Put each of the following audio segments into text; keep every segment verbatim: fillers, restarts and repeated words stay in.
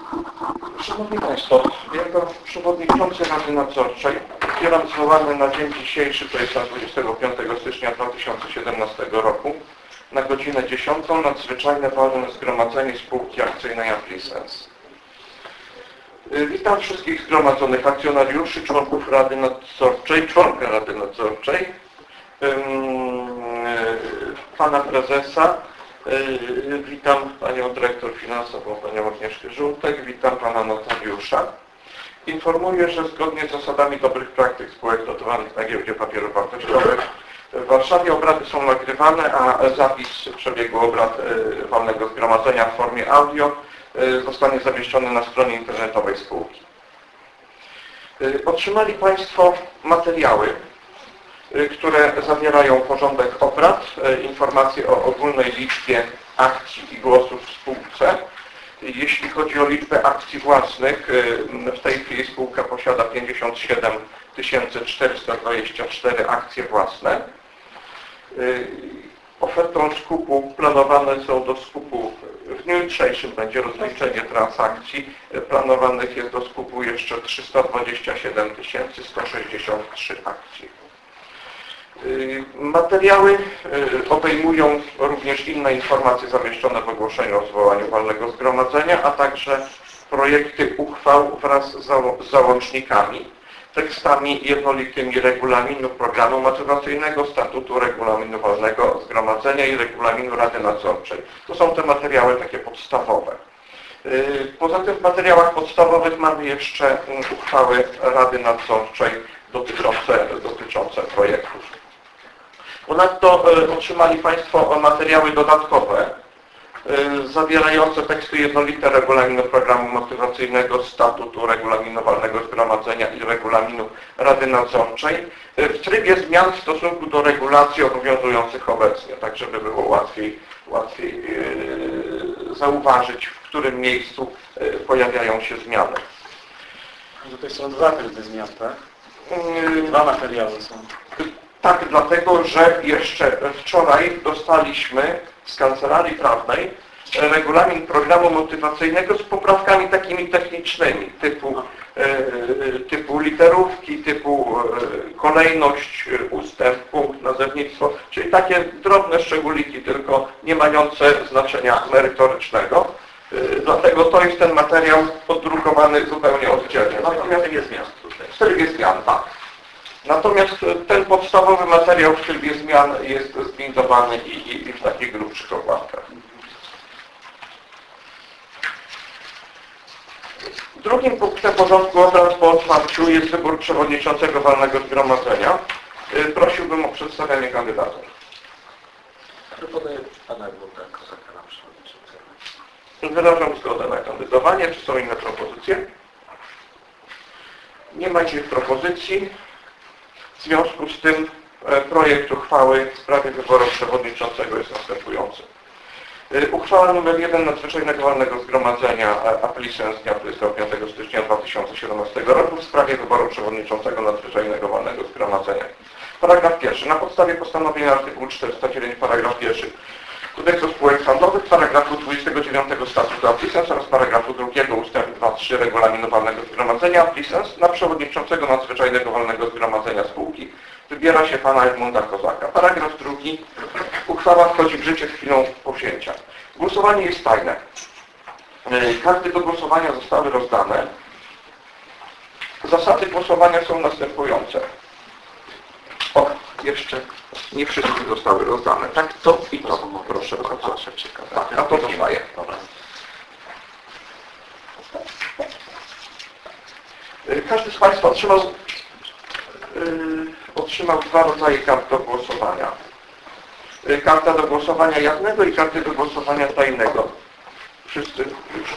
Szanowni Państwo, jako przewodniczący Rady Nadzorczej otwieram zwołany na dzień dzisiejszy, to jest na dwudziestego piątego stycznia dwa tysiące siedemnastego roku, na godzinę dziesiątą nadzwyczajne walne zgromadzenie spółki akcyjnej Aplisens. Witam wszystkich zgromadzonych akcjonariuszy, członków Rady Nadzorczej, członka Rady Nadzorczej, pana prezesa, witam panią dyrektor finansową, panią Agnieszkę Żółtek, witam pana notariusza. Informuję, że zgodnie z zasadami dobrych praktyk spółek notowanych na giełdzie papierów wartościowych w Warszawie obrady są nagrywane, a zapis przebiegu obrad walnego zgromadzenia w formie audio zostanie zamieszczony na stronie internetowej spółki. Otrzymali Państwo materiały, które zawierają porządek obrad, informacje o ogólnej liczbie akcji i głosów w spółce. Jeśli chodzi o liczbę akcji własnych, w tej chwili spółka posiada pięćdziesiąt siedem tysięcy czterysta dwadzieścia cztery akcje własne. Ofertą skupu planowane są do skupu, w dniu jutrzejszym będzie rozliczenie transakcji, planowanych jest do skupu jeszcze trzysta dwadzieścia siedem tysięcy sto sześćdziesiąt trzy akcji. Materiały obejmują również inne informacje zamieszczone w ogłoszeniu o zwołaniu walnego zgromadzenia, a także projekty uchwał wraz z załącznikami, tekstami jednolitymi regulaminu programu motywacyjnego, statutu regulaminu walnego zgromadzenia i regulaminu Rady Nadzorczej. To są te materiały takie podstawowe. Poza tym w materiałach podstawowych mamy jeszcze uchwały Rady Nadzorczej dotyczące, dotyczące projektów. Ponadto otrzymali Państwo materiały dodatkowe zawierające teksty jednolite regulaminu programu motywacyjnego, statutu regulaminu walnego zgromadzenia i regulaminu Rady Nadzorczej w trybie zmian w stosunku do regulacji obowiązujących obecnie, tak żeby było łatwiej, łatwiej zauważyć, w którym miejscu pojawiają się zmiany. Tutaj są dwa tryby zmian, tak? Dwa materiały są. Tak, dlatego, że jeszcze wczoraj dostaliśmy z Kancelarii Prawnej regulamin programu motywacyjnego z poprawkami takimi technicznymi, typu, typu literówki, typu kolejność, ustęp, punkt, nazewnictwo, czyli takie drobne szczególiki, tylko nie mające znaczenia merytorycznego. Dlatego to jest ten materiał poddrukowany zupełnie oddzielnie. Natomiast jest zmian tutaj. W trybie zmian, tak. Natomiast ten podstawowy materiał w trybie zmian jest zbindowany i, i, i w takich grubszych okładkach. Drugim punktem porządku obrad po otwarciu jest wybór przewodniczącego walnego zgromadzenia. Prosiłbym o przedstawianie kandydatów. Proponuję pana Edmunda Kozaka na przewodniczącego. Wyrażam zgodę na kandydowanie. Czy są inne propozycje? Nie ma innych propozycji. W związku z tym projekt uchwały w sprawie wyboru przewodniczącego jest następujący. Uchwała nr jeden nadzwyczajnego walnego zgromadzenia Aplisens dnia dwudziestego piątego stycznia dwa tysiące siedemnastego roku w sprawie wyboru przewodniczącego nadzwyczajnego walnego zgromadzenia. Paragraf pierwszy. Na podstawie postanowienia artykułu czterysta dziewięć paragraf pierwszy Kodeksu spółek handlowych, paragrafu dwudziestego dziewiątego statutu Aplisens oraz paragrafu drugiego ustęp dwa trzy regulaminu walnego zgromadzenia Aplisens na przewodniczącego nadzwyczajnego walnego zgromadzenia spółki wybiera się pana Edmunda Kozaka. Paragraf drugi. Uchwała wchodzi w życie chwilą powzięcia. Głosowanie jest tajne. Karty do głosowania zostały rozdane. Zasady głosowania są następujące. O, jeszcze nie wszystkie zostały rozdane. Tak, to i to. Proszę bardzo. Tak, a to trwaje. Każdy z Państwa otrzymał, yy, otrzymał dwa rodzaje kart do głosowania. Yy, karta do głosowania jawnego i karty do głosowania tajnego. Wszyscy już.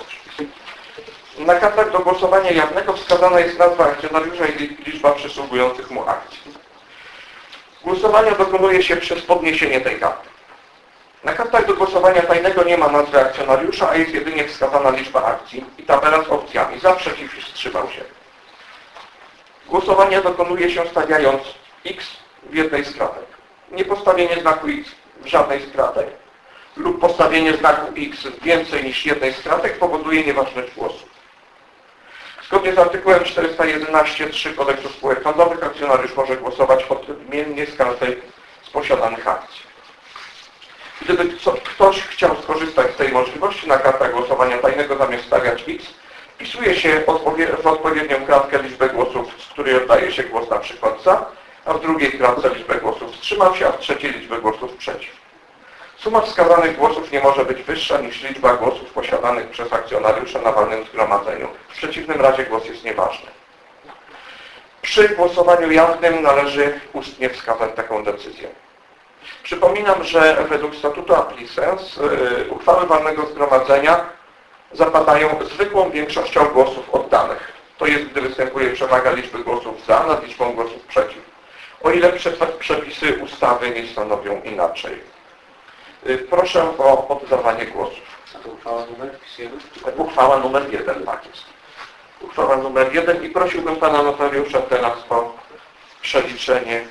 Na kartach do głosowania jawnego wskazana jest nazwa akcjonariusza i liczba przysługujących mu akcji. Głosowania dokonuje się przez podniesienie tej karty. Na kartach do głosowania tajnego nie ma nazwy akcjonariusza, a jest jedynie wskazana liczba akcji i tabela z opcjami za, przeciw i wstrzymał się. Głosowanie dokonuje się stawiając X w jednej z kratek. Nie postawienie znaku X w żadnej z kratek lub postawienie znaku X w więcej niż jednej z kratek powoduje nieważność głosów. Zgodnie z artykułem czterysta jedenaście trzy Kodeksu spółek handlowych akcjonariusz może głosować odmiennie z każdej z posiadanych akcji. Gdyby ktoś chciał skorzystać z tej możliwości, na kartach głosowania tajnego zamiast stawiać X, wpisuje się w odpowiednią kratkę liczbę głosów, z której oddaje się głos na przykład za, a w drugiej kratce liczbę głosów wstrzymał się, a w trzeciej liczbę głosów przeciw. Suma wskazanych głosów nie może być wyższa niż liczba głosów posiadanych przez akcjonariusza na walnym zgromadzeniu. W przeciwnym razie głos jest nieważny. Przy głosowaniu jawnym należy ustnie wskazać taką decyzję. Przypominam, że według statutu Applicens yy, uchwały walnego zgromadzenia zapadają zwykłą większością głosów oddanych. To jest, gdy występuje przewaga liczby głosów za nad liczbą głosów przeciw. O ile przepisy ustawy nie stanowią inaczej. Yy, proszę o oddawanie głosów. A to uchwała numer wpisujemy? Uchwała numer jeden, tak jest. Uchwała numer jeden i prosiłbym pana notariusza teraz o przeliczenie.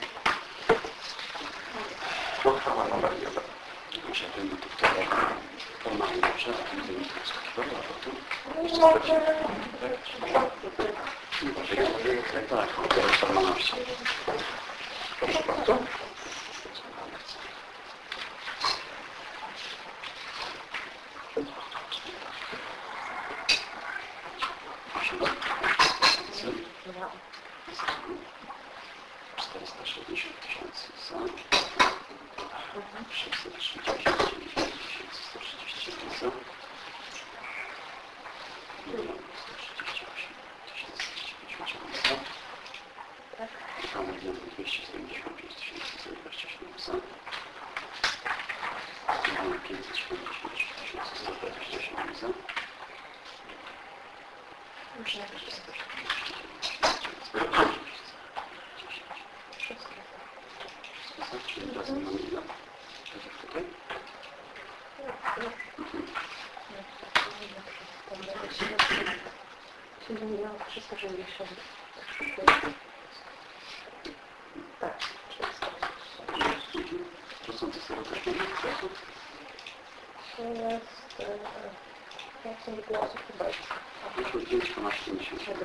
Uchwała numer jeden. Muszę ten tutaj formalnie dobrze, a tym nie skakiwał, a potem jeszcze sprawdzimy. Tak, to jest formalności. Proszę bardzo. czterysta sześćdziesiąt tysięcy za. sześćset trzydzieści tysięcy sto trzydzieści za. milion sto trzydzieści osiem tysięcy dwieście dziewięćdziesiąt za. dwa miliony dwieście siedemdziesiąt pięć tysięcy dwadzieścia siedem za. milion pięćset siedemdziesiąt trzy tysiące sto dwadzieścia siedem za. Czyli razem na milion. Tutaj? siedem milionów trzysta sześćdziesiąt. Tak, trzysta sześćdziesiąt. Procenty zero też nie ma? To jest... Jak są głosy chyba jest? pięć przecinek siedemdziesiąt siedem.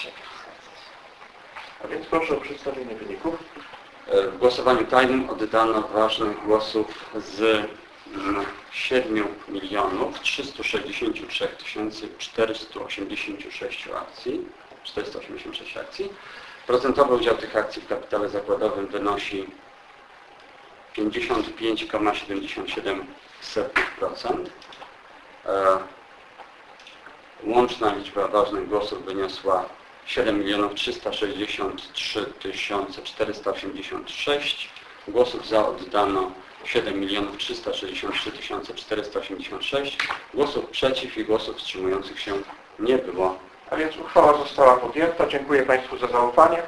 A więc proszę o przedstawienie wyników. W głosowaniu tajnym oddano ważnych głosów z siedmiu milionów trzystu sześćdziesięciu trzech tysięcy czterystu osiemdziesięciu sześciu akcji, czterysta osiemdziesiąt sześć akcji. Procentowy udział tych akcji w kapitale zakładowym wynosi pięćdziesiąt pięć przecinek siedemdziesiąt siedem procent. Łączna liczba ważnych głosów wyniosła siedem milionów trzysta sześćdziesiąt trzy tysiące czterysta osiemdziesiąt sześć. Głosów za oddano siedem milionów trzysta sześćdziesiąt trzy tysiące czterysta osiemdziesiąt sześć. Głosów przeciw i głosów wstrzymujących się nie było. A więc uchwała została podjęta. Dziękuję Państwu za zaufanie.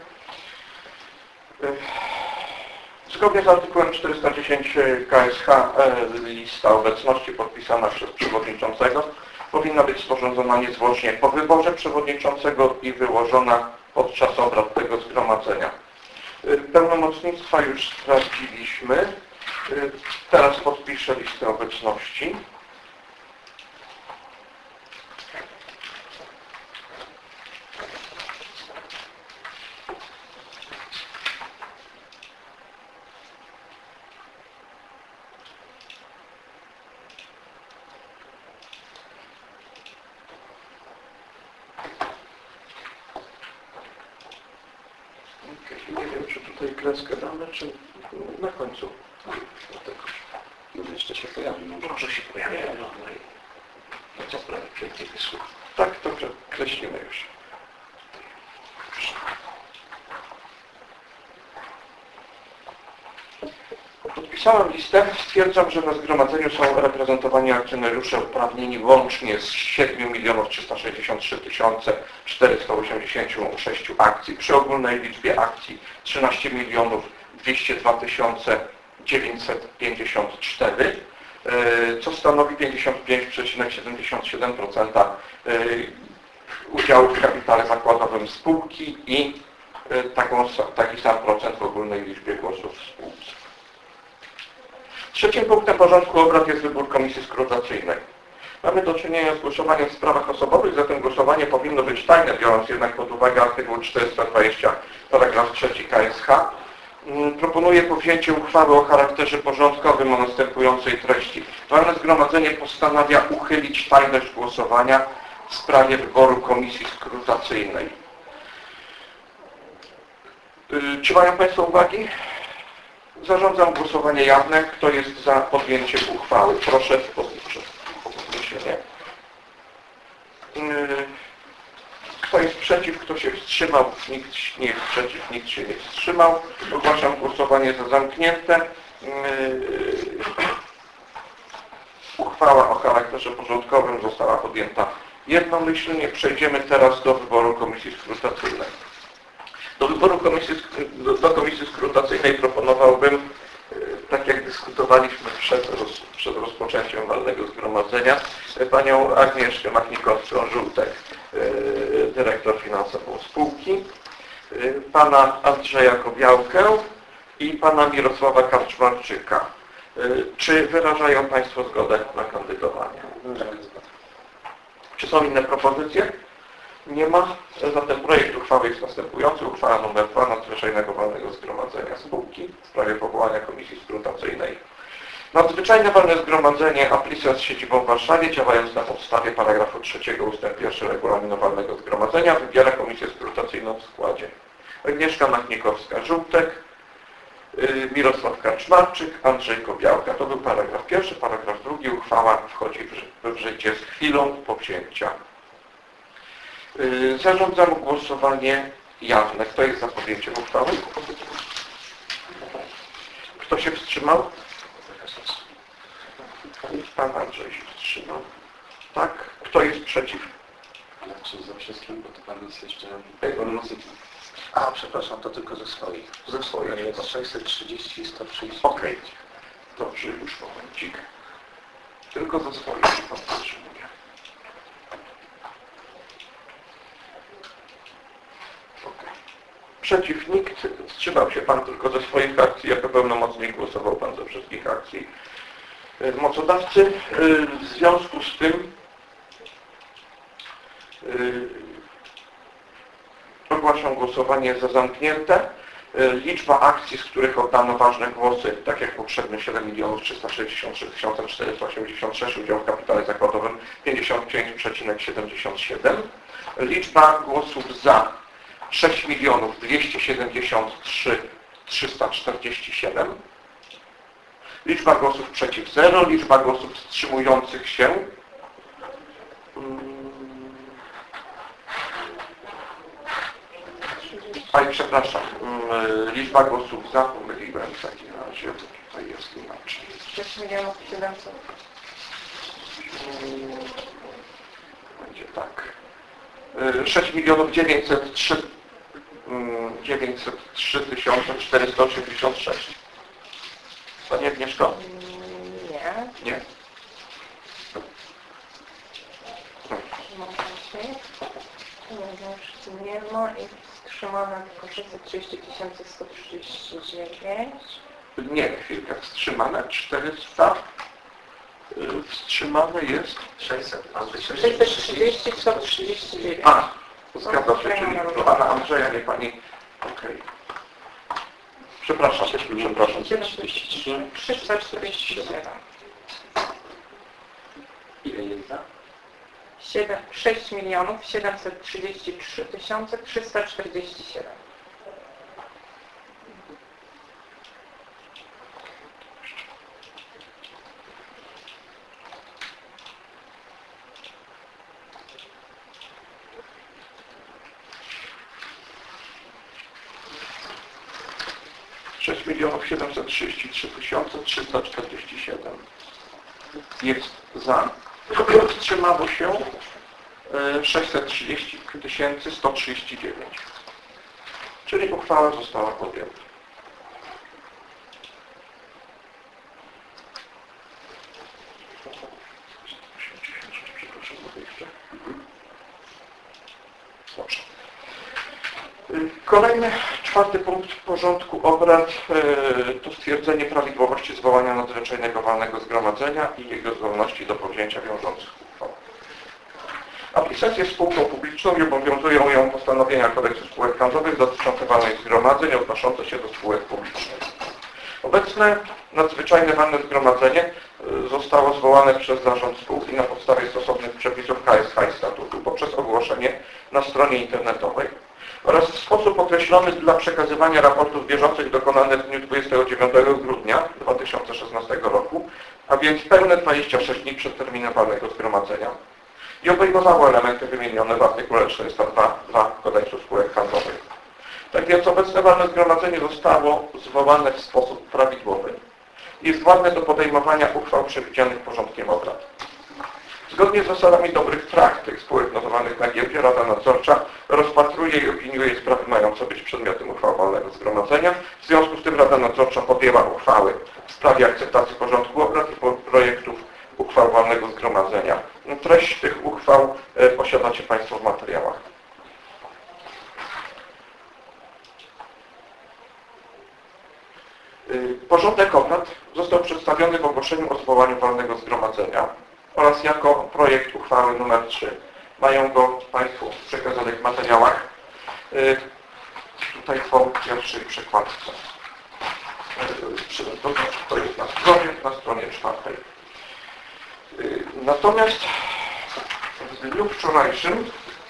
Zgodnie z artykułem czterysta dziesięć K S H lista obecności podpisana przez przewodniczącego powinna być sporządzona niezwłocznie po wyborze przewodniczącego i wyłożona podczas obrad tego zgromadzenia. Pełnomocnictwa już sprawdziliśmy. Teraz podpiszę listę obecności. Nie wiem, czy tutaj kreskę damy, czy na końcu. Może jeszcze się pojawi. Może się pojawi. No co sprawy pięknie wysłał. Tak, dobrze, kreślimy już. Podpisałem listę. Stwierdzam, że na zgromadzeniu są reprezentowani akcjonariusze uprawnieni łącznie z siedem milionów trzysta sześćdziesiąt trzy tysiące czterysta osiemdziesiąt sześć akcji przy ogólnej liczbie akcji trzynaście milionów dwieście dwa tysiące dziewięćset pięćdziesiąt cztery, co stanowi pięćdziesiąt pięć przecinek siedemdziesiąt siedem procent udziału w kapitale zakładowym spółki i taką, taki sam procent w ogólnej liczbie głosów w spółce. Trzecim punktem porządku obrad jest wybór komisji skrutacyjnej. Mamy do czynienia z głosowaniem w sprawach osobowych, zatem głosowanie powinno być tajne, biorąc jednak pod uwagę artykuł czterysta dwadzieścia, paragraf trzeci K S H. Proponuję podjęcie uchwały o charakterze porządkowym o następującej treści. Walne Zgromadzenie postanawia uchylić tajność głosowania w sprawie wyboru komisji skrutacyjnej. Czy mają Państwo uwagi? Zarządzam głosowanie jawne. Kto jest za podjęciem uchwały? Proszę o podniesienie. Kto jest przeciw? Kto się wstrzymał? Nikt nie jest przeciw, nikt się nie wstrzymał. Ogłaszam głosowanie za zamknięte. Uchwała o charakterze porządkowym została podjęta jednomyślnie. Przejdziemy teraz do wyboru komisji skrutacyjnej. Do wyboru komisji, do, do komisji skrutacyjnej proponowałbym, tak jak dyskutowaliśmy przed, roz, przed rozpoczęciem walnego zgromadzenia, panią Agnieszkę Machnikowską-Żółtek, dyrektor finansową spółki, pana Andrzeja Kobiałkę i pana Mirosława Karczmarczyka. Czy wyrażają Państwo zgodę na kandydowanie? Czy są inne propozycje? Nie ma. Zatem projekt uchwały jest następujący. Uchwała nr dwa Nadzwyczajnego Walnego Zgromadzenia Spółki w sprawie powołania komisji skrutacyjnej. Nadzwyczajne Walne Zgromadzenie Aplicen z siedzibą w Warszawie, działając na podstawie paragrafu trzeciego ustęp pierwszy Regulaminu Walnego Zgromadzenia, wybiera komisję skrutacyjną w składzie: Agnieszka Machnikowska-Żółtek, Mirosław Karczmarczyk, Andrzej Kobiałka. To był paragraf pierwszy. Paragraf drugi. Uchwała wchodzi w życie z chwilą powzięcia. Zarządzam głosowanie jawne. Kto jest za podjęciem uchwały? Kto się wstrzymał? Pan Andrzej się wstrzymał. Tak. Kto jest przeciw? Ale czy za wszystkim, bo to pan jest jeszcze... A, przepraszam, to tylko ze swoich. Ze swoich. Jest sześćset trzydzieści i sto trzydzieści. Okej. Dobrze, już momencik. Tylko ze swoich pan potrzebuje. Przeciw nikt, wstrzymał się Pan tylko ze swoich akcji, jako pełnomocnik głosował Pan ze wszystkich akcji mocodawcy. W związku z tym ogłaszam głosowanie za zamknięte. Liczba akcji, z których oddano ważne głosy, tak jak poprzednio, siedem milionów trzysta sześćdziesiąt trzy tysiące czterysta osiemdziesiąt sześć, udział w kapitale zakładowym pięćdziesiąt pięć przecinek siedemdziesiąt siedem. Liczba głosów za sześć milionów dwieście siedemdziesiąt trzy tysiące trzysta czterdzieści siedem. Liczba głosów przeciw zero. Liczba głosów wstrzymujących się Aj, przepraszam. Liczba głosów za, pomyliłem w takim razie, to tutaj jest inaczej. sześć milionów siedemset. Będzie tak. sześć milionów dziewięćset trzy tysiące czterysta osiemdziesiąt sześć. Pani Agnieszko? Nie. Nie. Nie ma i wstrzymane tylko sześćset trzydzieści tysięcy sto trzydzieści dziewięć. Nie, chwilkę. Wstrzymane czterysta. Wstrzymane jest sześćset trzydzieści sto trzydzieści dziewięć. A, zgadza się, czyli do Pana Andrzeja, nie Pani. Okej. Przepraszam, przepraszam. trzysta czterdzieści siedem. Ile jest za? sześć milionów siedemset trzydzieści trzy tysiące trzysta czterdzieści siedem. sześć milionów siedemset trzydzieści trzy tysiące trzysta czterdzieści siedem jest za. Wstrzymało się sześćset trzydzieści tysięcy sto trzydzieści dziewięć. Czyli uchwała została podjęta. Dobrze. Kolejny Czwarty punkt porządku obrad to stwierdzenie prawidłowości zwołania nadzwyczajnego walnego zgromadzenia i jego zdolności do podjęcia wiążących uchwał. Aplikacje jest spółką publiczną i obowiązują ją postanowienia kodeksu spółek handlowych dotyczące walnych zgromadzeń odnoszące się do spółek publicznych. Obecne nadzwyczajne walne zgromadzenie zostało zwołane przez zarząd spółki na podstawie stosownych przepisów K S H i statutu poprzez ogłoszenie na stronie internetowej oraz w sposób określony dla przekazywania raportów bieżących dokonane w dniu dwudziestego dziewiątego grudnia dwa tysiące szesnastego roku, a więc pełne dwadzieścia sześć dni przed terminem walnego zgromadzenia i obejmowało elementy wymienione w artykule czterysta dwa ust. dwa kodeksu spółek handlowych. Tak więc obecne walne zgromadzenie zostało zwołane w sposób prawidłowy. Jest władne do podejmowania uchwał przewidzianych porządkiem obrad. Zgodnie z zasadami dobrych praktyk spółek notowanych na giełdzie Rada Nadzorcza rozpatruje i opiniuje sprawy mające być przedmiotem uchwał walnego zgromadzenia. W związku z tym Rada Nadzorcza podjęła uchwały w sprawie akceptacji porządku obrad i projektów uchwał walnego zgromadzenia. Treść tych uchwał posiadacie Państwo w materiałach. Porządek obrad został przedstawiony w ogłoszeniu o zwołaniu walnego zgromadzenia oraz jako projekt uchwały numer trzy. Mają go Państwo w przekazanych materiałach. Tutaj po pierwszej przekładce. To jest na stronie, na stronie czwartej. Natomiast w dniu wczorajszym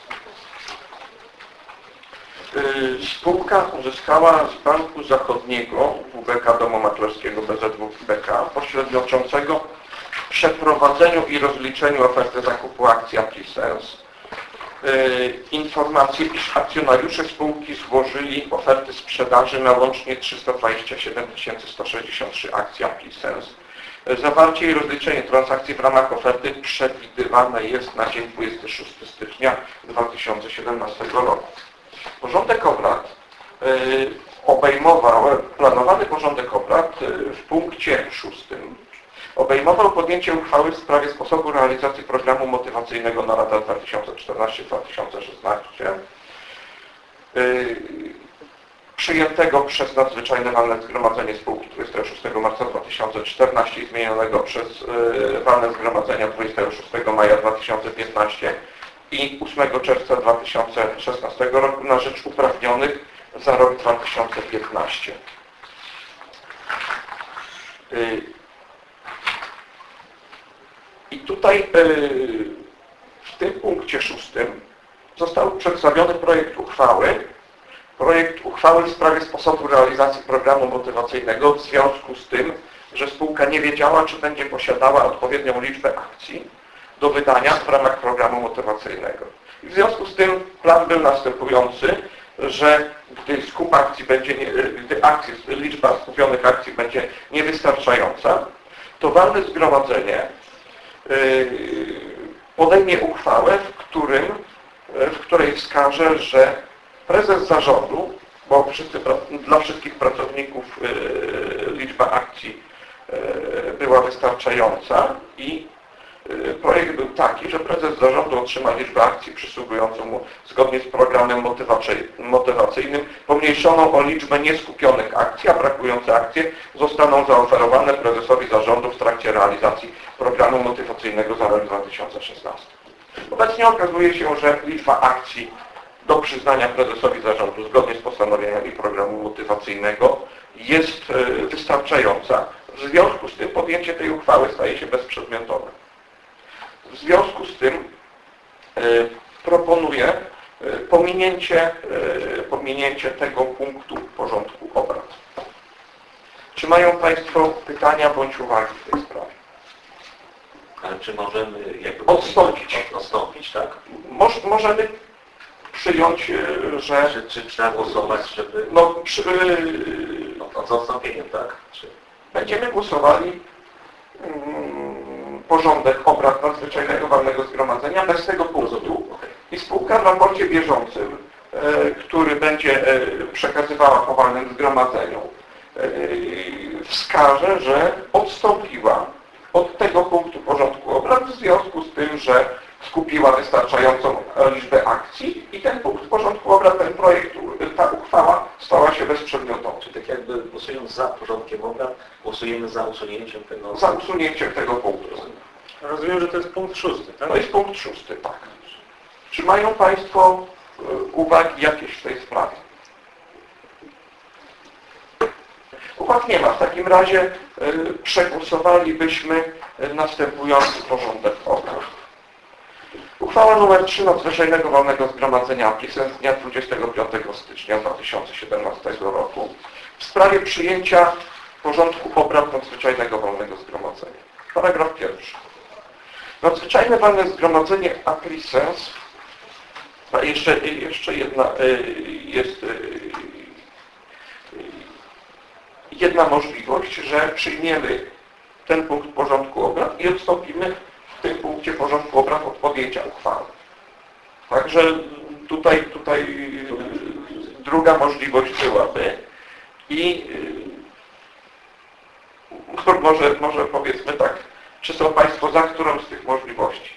spółka uzyskała z Banku Zachodniego W B K Domu Maklerskiego B Z W B K pośredniczącego w przeprowadzeniu i rozliczeniu oferty zakupu akcji AppliSense informację, iż akcjonariusze spółki złożyli oferty sprzedaży na łącznie trzysta dwadzieścia siedem tysięcy sto sześćdziesiąt trzy akcji AppliSense. Zawarcie i rozliczenie transakcji w ramach oferty przewidywane jest na dzień dwudziestego szóstego stycznia dwa tysiące siedemnastego roku. Porządek obrad y, obejmował, planowany porządek obrad y, w punkcie szóstym obejmował podjęcie uchwały w sprawie sposobu realizacji programu motywacyjnego na lata dwa tysiące czternasty do dwa tysiące szesnastego y, przyjętego przez nadzwyczajne walne zgromadzenie spółki dwudziestego szóstego marca dwa tysiące czternastego i zmienionego przez y, walne zgromadzenia dwudziestego szóstego maja dwa tysiące piętnastego i ósmego czerwca dwa tysiące szesnastego roku na rzecz uprawnionych za rok dwa tysiące piętnasty. I tutaj w tym punkcie szóstym został przedstawiony projekt uchwały, projekt uchwały w sprawie sposobu realizacji programu motywacyjnego w związku z tym, że spółka nie wiedziała, czy będzie posiadała odpowiednią liczbę akcji do wydania w ramach programu motywacyjnego. I w związku z tym plan był następujący, że gdy skup akcji będzie, nie, gdy akcji, liczba skupionych akcji będzie niewystarczająca, to walne zgromadzenie podejmie uchwałę, w, którym, w której wskaże, że prezes zarządu, bo wszyscy, dla wszystkich pracowników liczba akcji była wystarczająca i projekt był taki, że prezes zarządu otrzyma liczbę akcji przysługującą mu zgodnie z programem motywacyjnym, pomniejszoną o liczbę nieskupionych akcji, a brakujące akcje zostaną zaoferowane prezesowi zarządu w trakcie realizacji programu motywacyjnego za rok dwa tysiące szesnasty. Obecnie okazuje się, że liczba akcji do przyznania prezesowi zarządu zgodnie z postanowieniami programu motywacyjnego jest wystarczająca. W związku z tym podjęcie tej uchwały staje się bezprzedmiotowe. W związku z tym y, proponuję y, pominięcie, y, pominięcie tego punktu porządku obrad. Czy mają Państwo pytania bądź uwagi w tej sprawie? Ale czy możemy jakby odstąpić? Odstąpić, tak? Moż, możemy przyjąć, y, że... Czy, czy trzeba głosować, żeby... No, przy, no, no, z odstąpieniem, tak? Czy... Będziemy głosowali porządek obrad nadzwyczajnego walnego zgromadzenia bez tego punktu i spółka w raporcie bieżącym, który będzie przekazywała po walnym zgromadzeniu, wskaże, że odstąpiła od tego punktu porządku obrad w związku z tym, że skupiła wystarczającą liczbę akcji i ten punkt porządku obrad, ten projekt, ta uchwała stała się bezprzedmiotowa. Czyli tak jakby głosując za porządkiem obrad, głosujemy za usunięciem tego... Za usunięciem tego punktu. Rozumiem, że to jest punkt szósty, tak? To jest punkt szósty, tak. Czy mają Państwo y, uwagi jakieś w tej sprawie? Uwag nie ma. W takim razie y, przegłosowalibyśmy y, następujący porządek obrad. Uchwała nr trzy Nadzwyczajnego Walnego Zgromadzenia Aplisens z dnia dwudziestego piątego stycznia dwa tysiące siedemnastego roku w sprawie przyjęcia porządku obrad Nadzwyczajnego Walnego Zgromadzenia. Paragraf pierwszy. Nadzwyczajne Walne Zgromadzenie Aplisens, a jeszcze, jeszcze jedna jest jedna możliwość, że przyjmiemy ten punkt porządku obrad i odstąpimy w tym punkcie porządku obrad od podjęcia uchwały. Także tutaj, tutaj druga możliwość byłaby i może, może powiedzmy tak, czy są Państwo za którą z tych możliwości?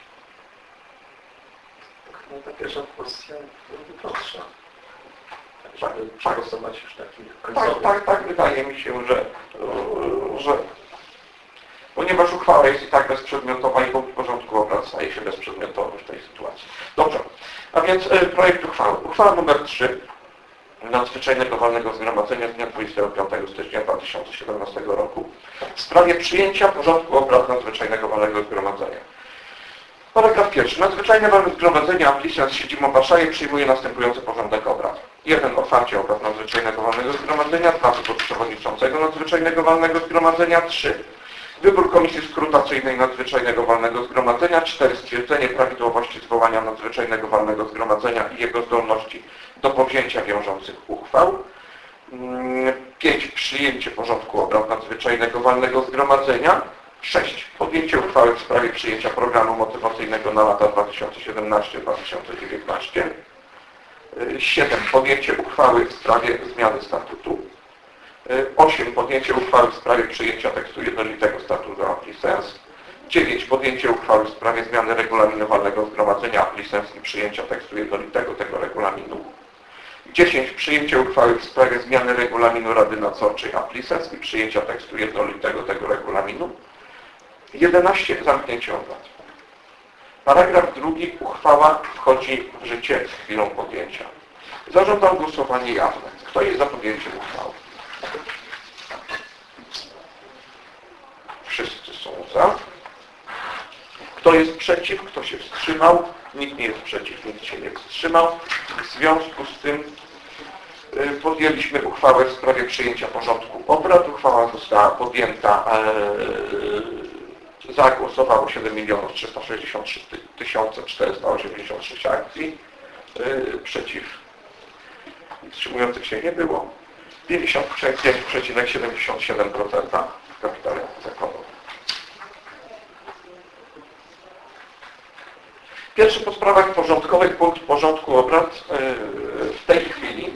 No ta pierwsza kwestia byłaby prostsza. Tak, żeby przegłosować już taki końcowy. Tak, tak, tak, wydaje mi się, że, że ponieważ uchwała jest i tak bezprzedmiotowa i punkt porządku obrad staje się bezprzedmiotowy w tej sytuacji. Dobrze, a więc projekt uchwały. Uchwała nr trzy Nadzwyczajnego Walnego Zgromadzenia z dnia dwudziestego piątego stycznia dwa tysiące siedemnastego roku w sprawie przyjęcia porządku obrad Nadzwyczajnego Walnego Zgromadzenia. Paragraf pierwszy. Nadzwyczajne Walne Zgromadzenie Aplisens z siedzibą w Warszawie przyjmuje następujący porządek obrad. jeden. Otwarcie obrad Nadzwyczajnego Walnego Zgromadzenia. dwa. Wybór przewodniczącego Nadzwyczajnego Walnego Zgromadzenia. trzy. Wybór Komisji Skrutacyjnej Nadzwyczajnego Walnego Zgromadzenia. cztery. Stwierdzenie prawidłowości zwołania Nadzwyczajnego Walnego Zgromadzenia i jego zdolności do powzięcia wiążących uchwał. pięć. Przyjęcie porządku obrad Nadzwyczajnego Walnego Zgromadzenia. sześć. Podjęcie uchwały w sprawie przyjęcia programu motywacyjnego na lata dwa tysiące siedemnasty do dwa tysiące dziewiętnastego. siedem. Podjęcie uchwały w sprawie zmiany statutu. osiem. Podjęcie uchwały w sprawie przyjęcia tekstu jednolitego statutu Aplisens. dziewięć. Podjęcie uchwały w sprawie zmiany regulaminu walnego zgromadzenia Aplisens i przyjęcia tekstu jednolitego tego regulaminu. dziesięć. Przyjęcie uchwały w sprawie zmiany regulaminu Rady Nadzorczej Aplisens i przyjęcia tekstu jednolitego tego regulaminu. jedenaście. Zamknięcie obrad. Paragraf drugi. Uchwała wchodzi w życie z chwilą podjęcia. Zażądam głosowanie jawne. Kto jest za podjęciem uchwały? Wszyscy są za. Kto jest przeciw? Kto się wstrzymał? Nikt nie jest przeciw, nikt się nie wstrzymał. W związku z tym podjęliśmy uchwałę w sprawie przyjęcia porządku obrad. Uchwała została podjęta. Zagłosowało siedem milionów trzysta sześćdziesiąt trzy tysiące czterysta osiemdziesiąt sześć akcji. Przeciw wstrzymujących się nie było. pięćdziesiąt pięć przecinek siedemdziesiąt siedem procent w kapitale zakładowym. Pierwszy po sprawach porządkowych punkt porządku obrad w tej chwili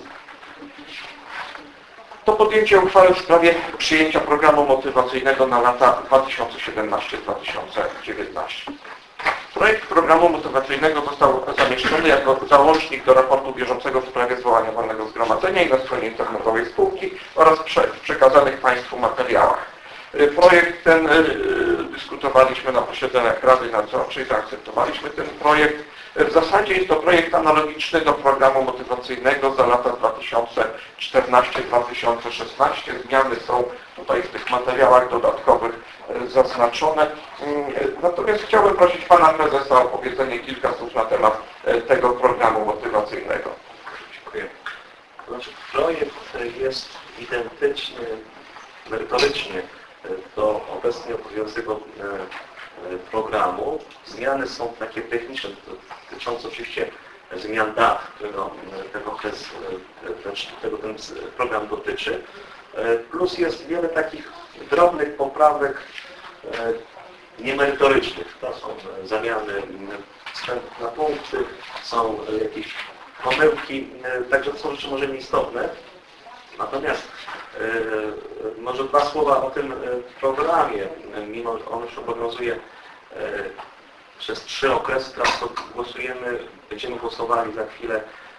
to podjęcie uchwały w sprawie przyjęcia programu motywacyjnego na lata dwa tysiące siedemnasty do dwa tysiące dziewiętnastego. Projekt programu motywacyjnego został zamieszczony jako załącznik do raportu bieżącego w sprawie zwołania walnego zgromadzenia i na stronie internetowej spółki oraz w przekazanych Państwu materiałach. Projekt ten dyskutowaliśmy na posiedzeniach Rady Nadzorczej, zaakceptowaliśmy ten projekt. W zasadzie jest to projekt analogiczny do programu motywacyjnego za lata dwa tysiące czternasty do dwa tysiące szesnastego. Zmiany są tutaj w tych materiałach dodatkowych zaznaczone. Natomiast chciałbym prosić Pana Prezesa o powiedzenie kilka słów na temat tego programu motywacyjnego. Dziękuję. To znaczy, projekt jest identyczny merytorycznie do obecnie obowiązującego programu. Zmiany są takie techniczne, dotyczące oczywiście zmian dat, którego tego, tego ten program dotyczy. Plus jest wiele takich drobnych poprawek niemerytorycznych. To są zamiany wstępów na punkty, są jakieś pomyłki, także to są rzeczy może nieistotne. Natomiast yy, może dwa słowa o tym programie, mimo że on już obowiązuje yy, przez trzy okresy, teraz głosujemy, będziemy głosowali za chwilę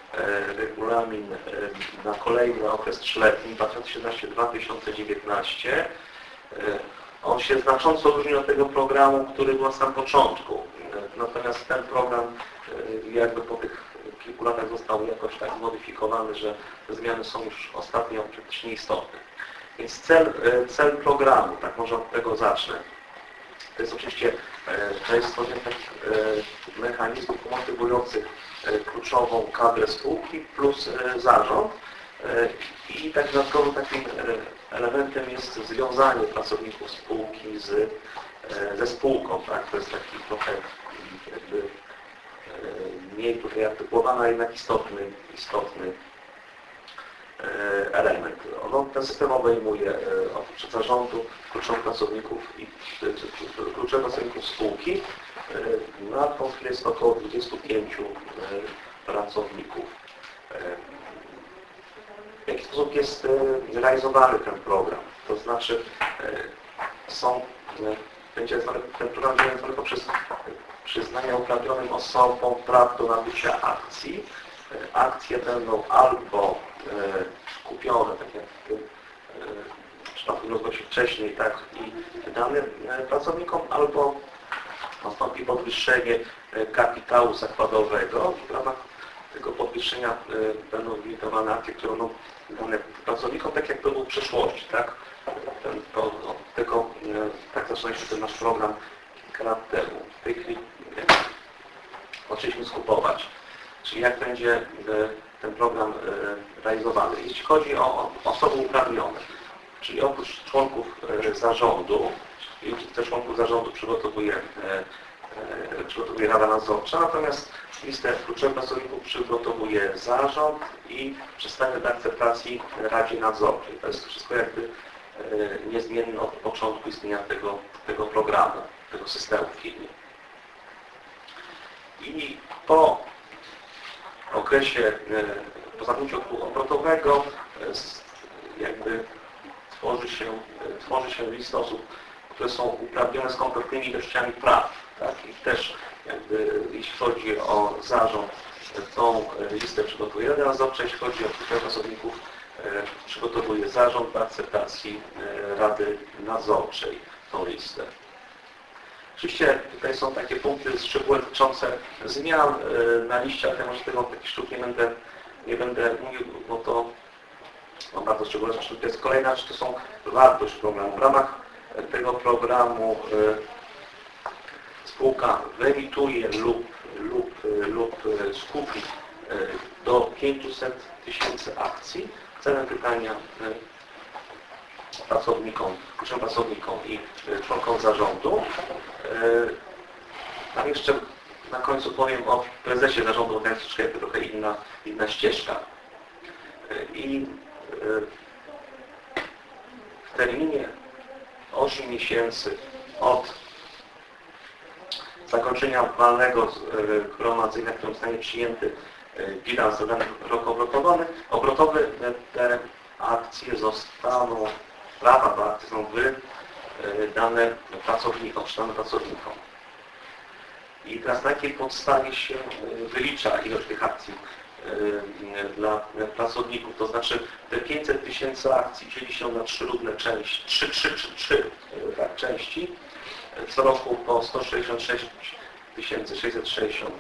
regulamin na kolejny okres trzyletni dwa tysiące siedemnasty do dwa tysiące dziewiętnastego. On się znacząco różni od tego programu, który był na samym początku. Natomiast ten program jakby po tych kilku latach został jakoś tak zmodyfikowany, że te zmiany są już ostatnio praktycznie istotne. Więc cel, cel programu, tak może od tego zacznę, to jest oczywiście to jest stworzenie takich mechanizmów motywujących kluczową kadrę spółki plus zarząd. I tak dodatkowo takim elementem jest związanie pracowników spółki z, ze spółką. Tak? To jest taki trochę jakby mniej tutaj artykułowany, a jednak istotny, istotny element. No, ten system obejmuje oprócz zarządu kluczowych pracowników i kluczowych pracowników spółki. Na tą chwilę jest około dwudziestu pięciu pracowników. W jaki sposób jest realizowany ten program? To znaczy są, będzie ten program realizowany poprzez przyznanie uprawnionym osobom praw do nabycia akcji. Akcje będą albo kupione, tak jak w tym przypadku rozgłosi wcześniej, tak, i wydane pracownikom, albo nastąpi podwyższenie kapitału zakładowego. W ramach tego podwyższenia będą limitowane akcje, które będą dane pracownikom, tak jak to było w przeszłości, tak? Ten, to, od tego, tak zaczyna się ten nasz program kilka lat temu. W tej chwili zaczęliśmy skupować, czyli jak będzie ten program realizowany. Jeśli chodzi o osoby uprawnione, czyli oprócz członków zarządu, listę członków zarządu przygotowuje, przygotowuje Rada Nadzorcza, natomiast listę kluczowych pracowników przygotowuje zarząd i przedstawia do akceptacji Radzie Nadzorczej. To jest wszystko jakby niezmienne od początku istnienia tego, tego programu, tego systemu w firmie. I po okresie, po zamknięciu obrotowego jakby tworzy się, tworzy się lista osób, które są uprawnione z konkretnymi ilościami praw. Tak? I też jakby, jeśli chodzi o zarząd, tą listę przygotowuje Rada Nadzorcza, jeśli chodzi o pracowników, przygotowuje zarząd do akceptacji Rady Nadzorczej tą listę. Oczywiście tutaj są takie punkty szczegółowe dotyczące zmian na liście, ale może tego taki sztuk nie będę, nie będę mówił, bo to no, bardzo szczegółowe rzeczy. To jest kolejna rzecz, to są wartość programu. W ramach tego programu spółka wyemituje lub, lub, lub skupi do pięciuset tysięcy akcji celem wydania pracownikom, kluczowym pracownikom i członkom zarządu. Tam jeszcze na końcu powiem o prezesie zarządu, bo to jest troszkę trochę inna, inna ścieżka. I w terminie ośmiu miesięcy od zakończenia walnego gromadzenia, w którym zostanie przyjęty bilans za dany rok obrotowy, obrotowy, te akcje zostaną, prawa do akcji są wydane pracownikom, czytane pracownikom. I teraz na takiej podstawie się wylicza ilość tych akcji dla pracowników, to znaczy te pięćset tysięcy akcji dzieli się na trzy równe części, trzy, trzy, trzy, trzy tak, części. Co roku po sto sześćdziesiąt sześć tysięcy sześćset sześćdziesiąt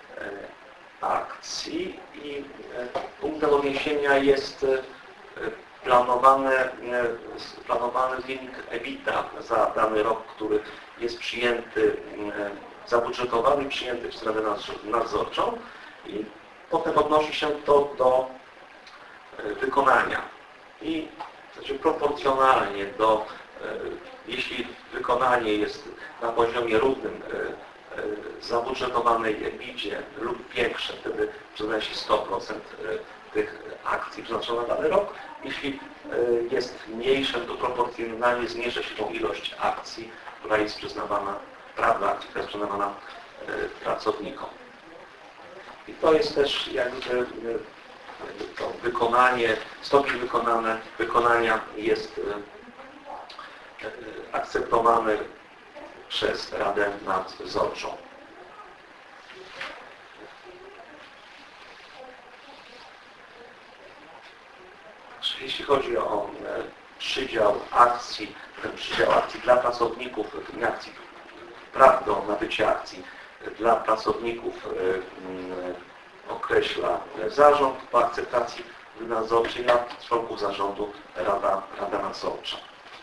akcji i punktem odniesienia jest planowany, planowany wynik EBITDA za dany rok, który jest przyjęty, zabudżetowany i przyjęty przez Radę Nadzorczą i potem odnosi się to do wykonania i znaczy proporcjonalnie do, jeśli wykonanie jest na poziomie równym zabudżetowanej ebidzie lub większe, wtedy przyznaje się sto procent tych akcji przeznaczonych na dany rok. Jeśli jest mniejsze, to proporcjonalnie zmniejsza się tą ilość akcji, która jest przyznawana, praw do akcji, która jest przyznawana pracownikom. I to jest też jakby, jakby to wykonanie, stopień wykonane, wykonania jest akceptowany przez Radę Nadzorczą. jeśli chodzi o przydział akcji, ten przydział akcji dla pracowników, akcji, praw do nabycia akcji dla pracowników określa zarząd po akceptacji nadzorczej, na członków zarządu Rada, Rada Nadzorcza.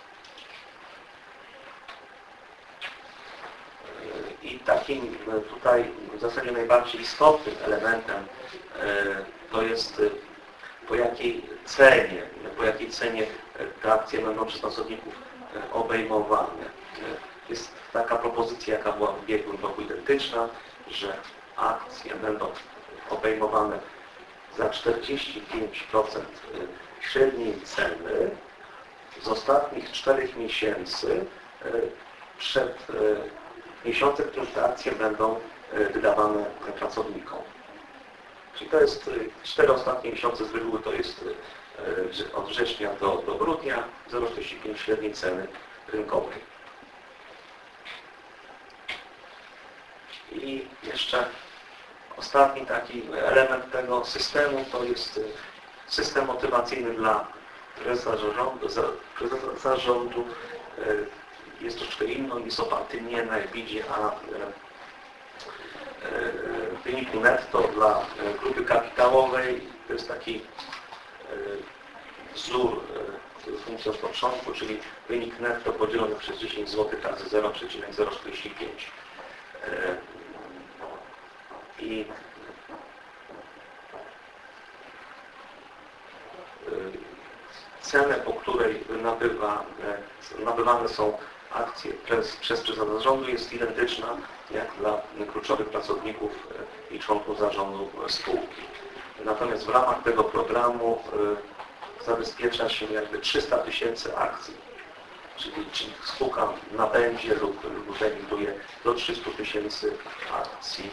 I takim tutaj w zasadzie najbardziej istotnym elementem to jest po jakiej cenie, po jakiej cenie te akcje będą przez pracowników obejmowane. Jest taka propozycja, jaka była w ubiegłym roku identyczna, że akcje będą obejmowane za czterdzieści pięć procent średniej ceny z ostatnich czterech miesięcy przed miesiącem, w którym te akcje będą wydawane pracownikom. Czyli to jest cztery ostatnie miesiące z reguły, to jest od września do, do grudnia, zero przecinek czterdzieści pięć średniej ceny rynkowej. I jeszcze ostatni taki element tego systemu to jest system motywacyjny dla prezesa zarządu. Prezesa zarządu jest troszeczkę inny, jest oparty nie na ebidzie, a wyniku netto dla grupy kapitałowej. To jest taki wzór, który funkcjonuje od początku, czyli wynik netto podzielony przez dziesięć złotych razy zero przecinek zero czterdzieści pięć. I cenę, po której nabywa, nabywane są akcje przez, przez prezesa zarządu, jest identyczna jak dla kluczowych pracowników i członków zarządu spółki. Natomiast w ramach tego programu zabezpiecza się jakby trzysta tysięcy akcji, czyli, czyli spółka nabędzie lub, lub wyemituje do trzystu tysięcy akcji.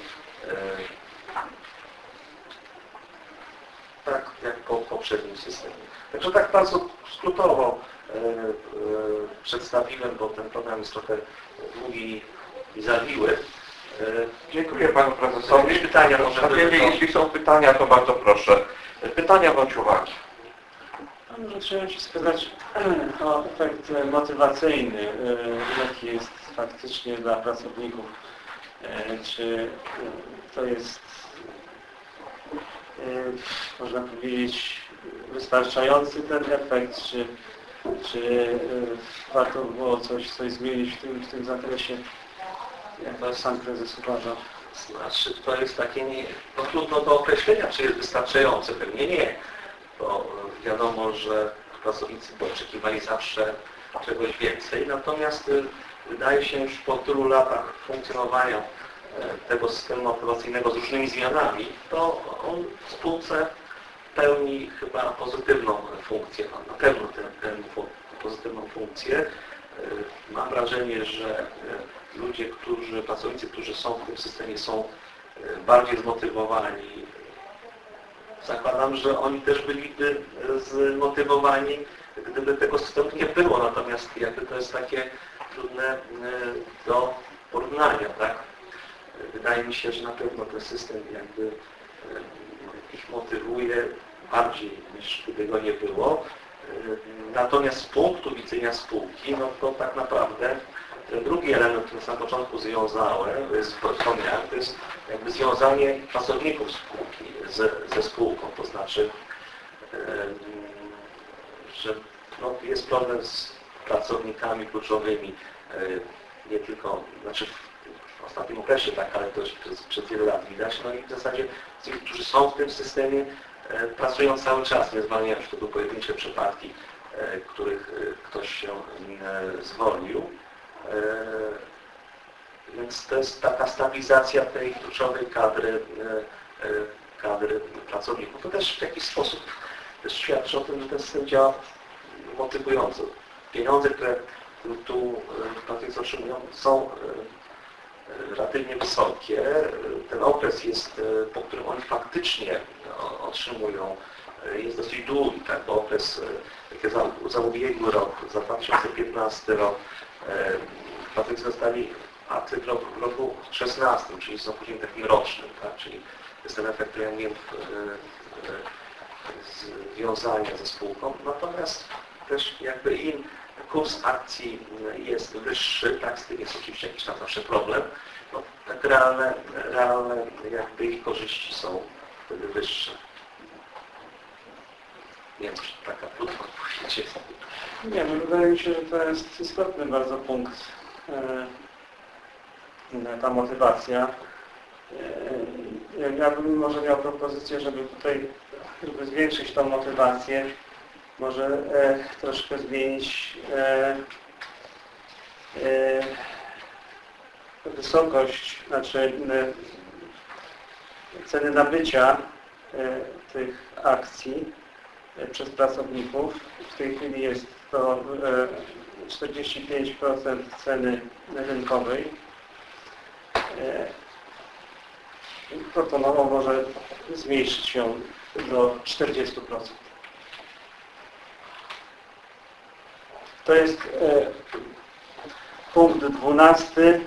Tak jak po poprzednim systemie. Także tak bardzo skrótowo e, e, przedstawiłem, bo ten program jest trochę długi i zawiły. E, Dziękuję Panu Prezesowi. Są pytania, może Stawienie, tylko... Jeśli są pytania, to bardzo proszę. Pytania bądź uwagi. A może chciałem się spytać o efekt motywacyjny, jaki jest faktycznie dla pracowników. Czy to jest, można powiedzieć, wystarczający ten efekt, czy, czy warto było coś, coś zmienić w tym, w tym zakresie, jak to sam prezes uważa? Znaczy, to jest takie nie, no, trudno do określenia, czy jest wystarczające. Pewnie nie. Bo wiadomo, że pracownicy oczekiwali zawsze czegoś więcej. Natomiast wydaje się, już po tylu latach funkcjonowania tego systemu motywacyjnego z różnymi zmianami, to on w spółce pełni chyba pozytywną funkcję. Na pewno tę pozytywną funkcję. Mam wrażenie, że ludzie, którzy, pracownicy, którzy są w tym systemie, są bardziej zmotywowani. Zakładam, że oni też byliby zmotywowani, gdyby tego systemu nie było. Natomiast jakby to jest takie trudne do porównania, tak? Wydaje mi się, że na pewno ten system jakby ich motywuje bardziej niż gdyby go nie było. Natomiast z punktu widzenia spółki, no to tak naprawdę ten drugi element, który na początku związałem, wspomniałem, to jest jakby związanie pracowników spółki ze, ze spółką. To znaczy, że no, jest problem z pracownikami kluczowymi, nie tylko, znaczy w ostatnim okresie tak, ale to już przez, przez wiele lat widać. No i w zasadzie ci, którzy są w tym systemie, pracują cały czas, nie zwalniają się, to były pojedyncze przypadki, których ktoś się zwolnił. Więc to jest taka stabilizacja tej kluczowej kadry, kadry pracowników. To też w jakiś sposób też świadczy o tym, że ten system działa motywująco. Pieniądze, które tu pracownicy otrzymują, są relatywnie wysokie. Ten okres jest, po którym oni faktycznie otrzymują, jest dosyć długi, tak, bo okres, jak za, za ubiegły rok, za dwa tysiące piętnasty rok, pracownicy dostali akty w roku, w roku szesnastym, czyli są później takim rocznym, tak, czyli jest ten efekt, który ja mówiłem w, związania ze spółką, natomiast też jakby im kurs akcji jest wyższy, tak, z tym jest oczywiście jakiś tam zawsze problem, no, tak realne, realne jakby ich korzyści są wtedy wyższe. Nie wiem, czy taka krótka odpowiedź jest. Nie, no wydaje mi się, że to jest istotny bardzo punkt, e, ta motywacja. E, ja bym może miał propozycję, żeby tutaj, żeby zwiększyć tą motywację, może e, troszkę zmienić e, e, wysokość, znaczy e, ceny nabycia e, tych akcji e, przez pracowników. W tej chwili jest to e, czterdzieści pięć procent ceny rynkowej. E, proponował może zmniejszyć ją do czterdziestu procent. To jest e, punkt dwunasty.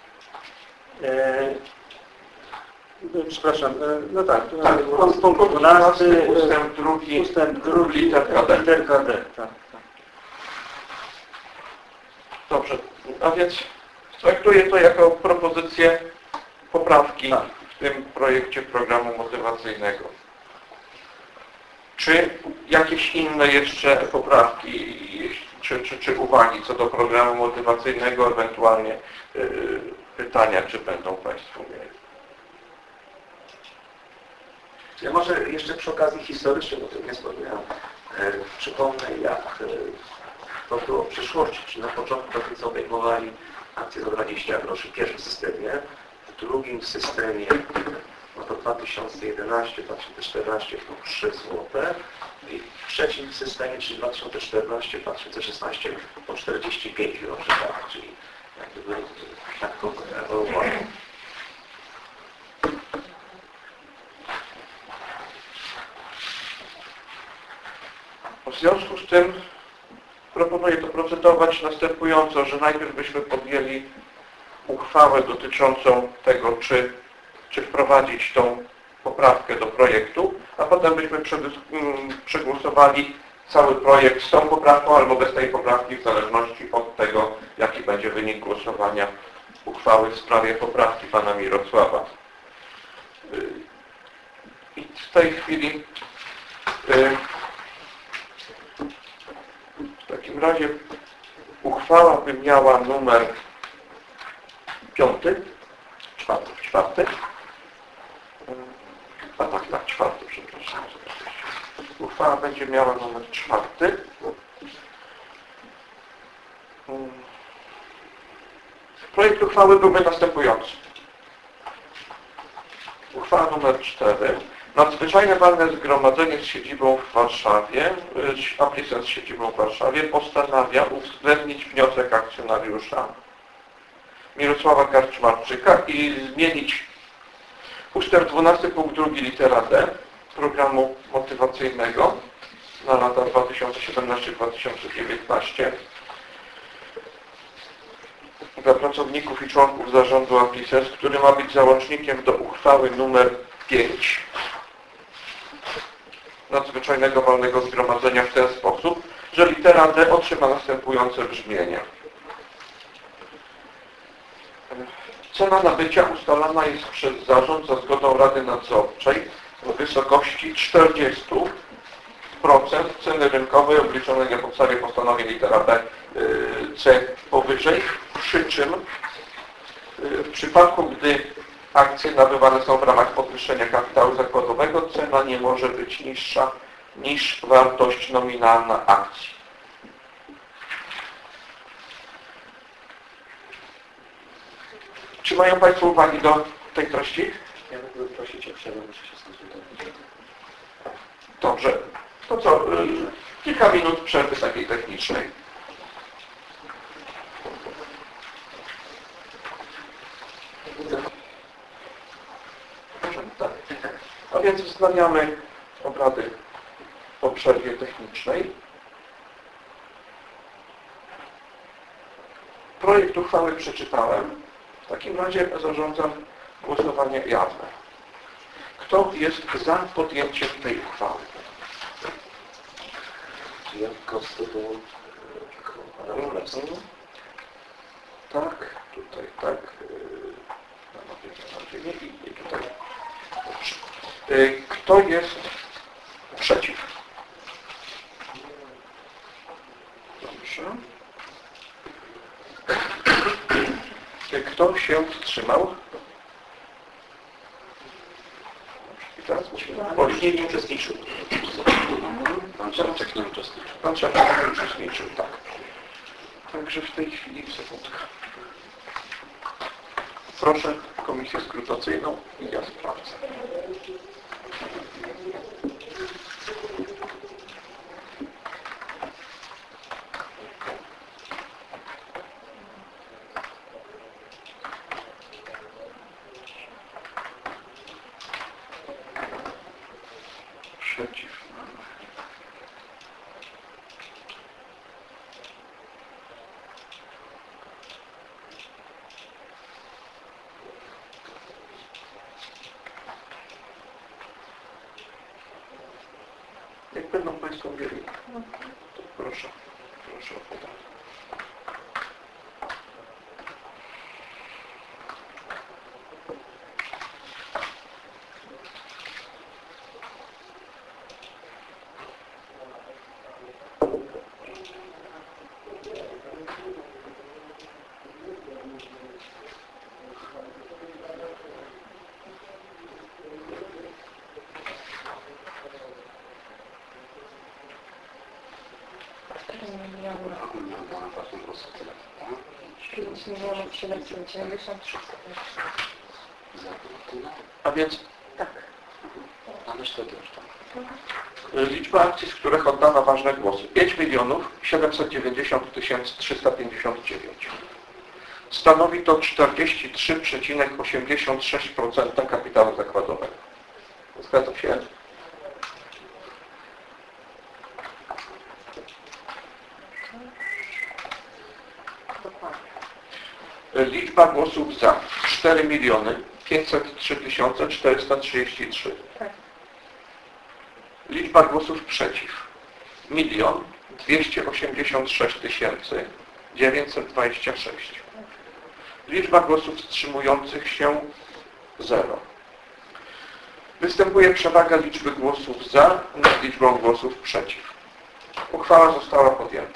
E, przepraszam, e, no tak, Tak, punkt, punkt dwunasty, ustęp drugi, ustęp drugi, literka D. literka D. Tak, tak. Dobrze, a więc traktuję to jako propozycję poprawki Tak. w tym projekcie programu motywacyjnego. Czy jakieś inne jeszcze poprawki, czy, czy, czy uwagi co do programu motywacyjnego, ewentualnie yy, pytania, czy będą Państwo mieli? Ja może jeszcze przy okazji historycznej, bo to nie wspomniałem, e, przypomnę jak e, to było w przyszłości. Czyli na początku praktycy obejmowali akcje za dwadzieścia groszy w pierwszym systemie, w drugim systemie no to dwa tysiące jedenaście dwa tysiące czternaście to trzy złote i w trzecim systemie, czyli dwa tysiące czternaście dwa tysiące szesnaście po czterdzieści pięć groszy, tak, czyli jak gdyby tak to ewoluowało. W związku z tym proponuję to procedować następująco, że najpierw byśmy podjęli uchwałę dotyczącą tego, czy, czy wprowadzić tą poprawkę do projektu, a potem byśmy przegłosowali cały projekt z tą poprawką albo bez tej poprawki w zależności od tego, jaki będzie wynik głosowania uchwały w sprawie poprawki pana Mirosława. I w tej chwili w takim razie uchwała by miała numer piąty, czwarty, czwarty. A tak, tak, czwarty, przepraszam. Uchwała będzie miała numer czwarty. Projekt uchwały byłby następujący. Uchwała numer cztery. Nadzwyczajne walne zgromadzenie z siedzibą w Warszawie, aplikant z siedzibą w Warszawie postanawia uwzględnić wniosek akcjonariusza Mirosława Karczmarczyka i zmienić ustęp dwunasty punkt drugi litera D programu motywacyjnego na lata dwa tysiące siedemnaście dwa tysiące dziewiętnaście dla pracowników i członków zarządu Aplices, który ma być załącznikiem do uchwały numer pięć nadzwyczajnego walnego zgromadzenia w ten sposób, że litera D otrzyma następujące brzmienie. Cena nabycia ustalana jest przez zarząd za zgodą Rady Nadzorczej w wysokości czterdzieści procent ceny rynkowej obliczonej na podstawie postanowień litera B C powyżej, przy czym w przypadku, gdy akcje nabywane są w ramach podwyższenia kapitału zakładowego, cena nie może być niższa niż wartość nominalna akcji. Czy mają Państwo uwagi do tej treści? Ja bym prosić o przerwę, muszę się skonsultować. Dobrze. To co? Kilka minut przerwy takiej technicznej. Tak. A więc wznawiamy obrady po przerwie technicznej. Projekt uchwały przeczytałem. W takim razie zarządzam głosowanie jawne. Kto jest za podjęciem tej uchwały? Jak koszty to tak, tutaj tak, na nadzieję i, i tutaj. Dobrze. Kto jest przeciw? Dobrze. Kto się wstrzymał? I teraz musimy... Policznie nie uczestniczył. Pan Czarczek nie uczestniczył. Pan Czarczek nie uczestniczył, tak. Także w tej chwili, sekundkę. Proszę komisję skrutacyjną i ja sprawdzę. Przeciw. Jak będą Państwo mieli, to proszę, proszę o podanie. pięć milionów siedemset dziewięćdziesiąt trzy. A więc Tak. Ale wtedy już tam. liczba akcji, z których oddano ważne głosy. pięć milionów siedemset dziewięćdziesiąt tysięcy trzysta pięćdziesiąt dziewięć. Stanowi to czterdzieści trzy przecinek osiemdziesiąt sześć procent kapitału zakładowego. Zgadza się? Liczba głosów za cztery miliony pięćset trzy tysiące czterysta trzydzieści trzy. Tak. Liczba głosów przeciw milion dwieście osiemdziesiąt sześć tysięcy dziewięćset dwadzieścia sześć. Liczba głosów wstrzymujących się zero. Występuje przewaga liczby głosów za nad liczbą głosów przeciw. Uchwała została podjęta.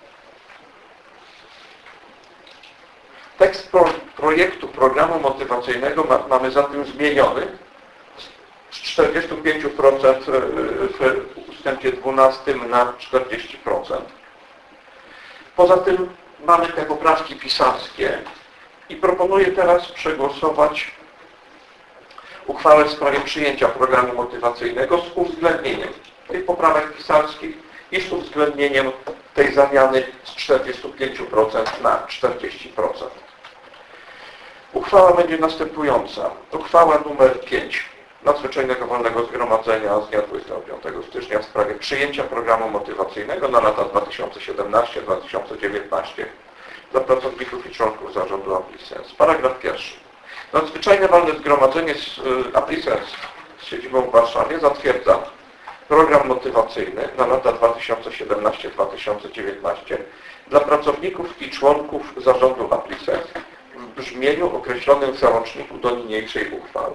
Tekst pro, projektu programu motywacyjnego ma, mamy zatem zmieniony z czterdzieści pięć procent w ustępie dwunastym na czterdzieści procent. Poza tym mamy te poprawki pisarskie i proponuję teraz przegłosować uchwałę w sprawie przyjęcia programu motywacyjnego z uwzględnieniem tych poprawek pisarskich i z uwzględnieniem tej zamiany z czterdzieści pięć procent na czterdzieści procent. Uchwała będzie następująca. Uchwała numer pięć Nadzwyczajnego Walnego Zgromadzenia z dnia dwudziestego piątego stycznia w sprawie przyjęcia programu motywacyjnego na lata dwa tysiące siedemnaście do dwa tysiące dziewiętnaście dla pracowników i członków zarządu Aplisens. Paragraf pierwszy. Nadzwyczajne Walne Zgromadzenie z Aplisens z siedzibą w Warszawie zatwierdza program motywacyjny na lata dwa tysiące siedemnaście do dwa tysiące dziewiętnaście dla pracowników i członków zarządu Aplisens w brzmieniu określonym w załączniku do niniejszej uchwały.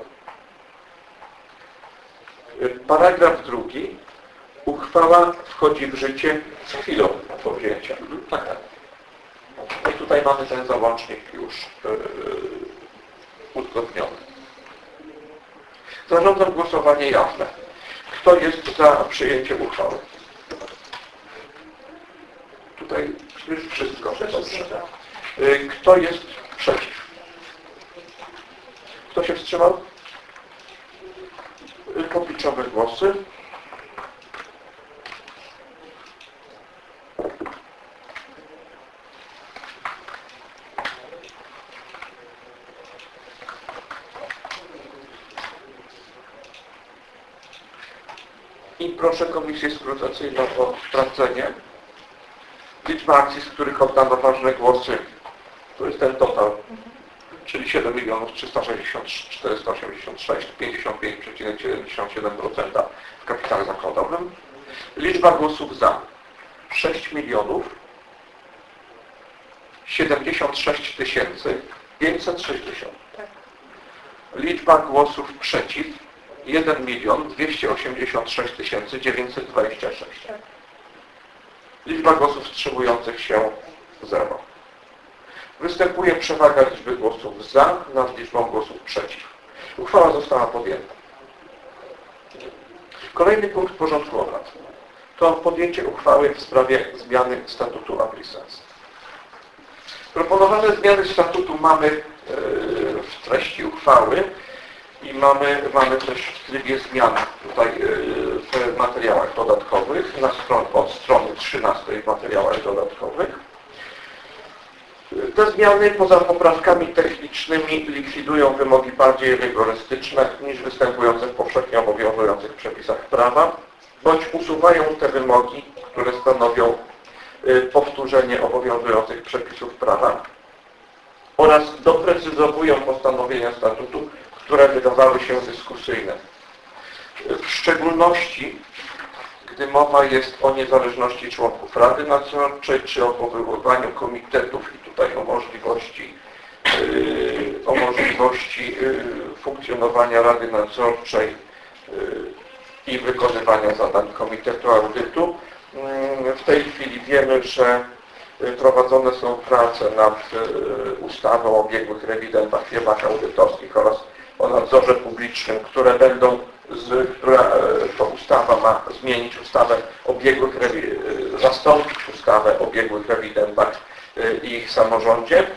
Paragraf drugi. Uchwała wchodzi w życie z chwilą podjęcia. Tak, tak. I tutaj mamy ten załącznik już yy, uzgodniony. Zarządzam głosowanie jawne. Kto jest za przyjęciem uchwały? Tutaj już wszystko. Dobrze. Yy, kto jest przeciw? Kto się wstrzymał? Popliczowe głosy. I proszę Komisję Skrutacyjną o sprawdzenie. Liczba akcji, z których oddano ważne głosy, to jest ten total, czyli siedem milionów trzysta sześćdziesiąt czterysta osiemdziesiąt sześć, pięćdziesiąt pięć przecinek siedemdziesiąt siedem procent w kapitale zakładowym. Liczba głosów za sześć milionów siedemdziesiąt sześć tysięcy pięćset sześćdziesiąt. Tak. Liczba głosów przeciw jeden milion dwieście osiemdziesiąt sześć tysięcy dziewięćset dwadzieścia sześć. Tak. Liczba głosów wstrzymujących się zero. Występuje przewaga liczby głosów za nad liczbą głosów przeciw. Uchwała została podjęta. Kolejny punkt porządku obrad to podjęcie uchwały w sprawie zmiany statutu Aprisens. Proponowane zmiany statutu mamy w treści uchwały i mamy, mamy też w trybie zmian tutaj w materiałach dodatkowych, na stron, od strony trzynastej w materiałach dodatkowych. Te zmiany poza poprawkami technicznymi likwidują wymogi bardziej rygorystyczne niż występujące w powszechnie obowiązujących przepisach prawa, bądź usuwają te wymogi, które stanowią powtórzenie obowiązujących przepisów prawa oraz doprecyzowują postanowienia statutu, które wydawały się dyskusyjne. W szczególności, gdy mowa jest o niezależności członków Rady Nadzorczej, czy o powoływaniu komitetów i tutaj o możliwości, yy, o możliwości yy, funkcjonowania Rady Nadzorczej yy, i wykonywania zadań Komitetu Audytu. Yy, w tej chwili wiemy, że prowadzone są prace nad yy, ustawą o biegłych rewidentach, firmach audytorskich oraz o nadzorze publicznym, które będą, z, która to ustawa ma zmienić ustawę o biegłych, zastąpić ustawę o biegłych rewidentach i ich samorządzie.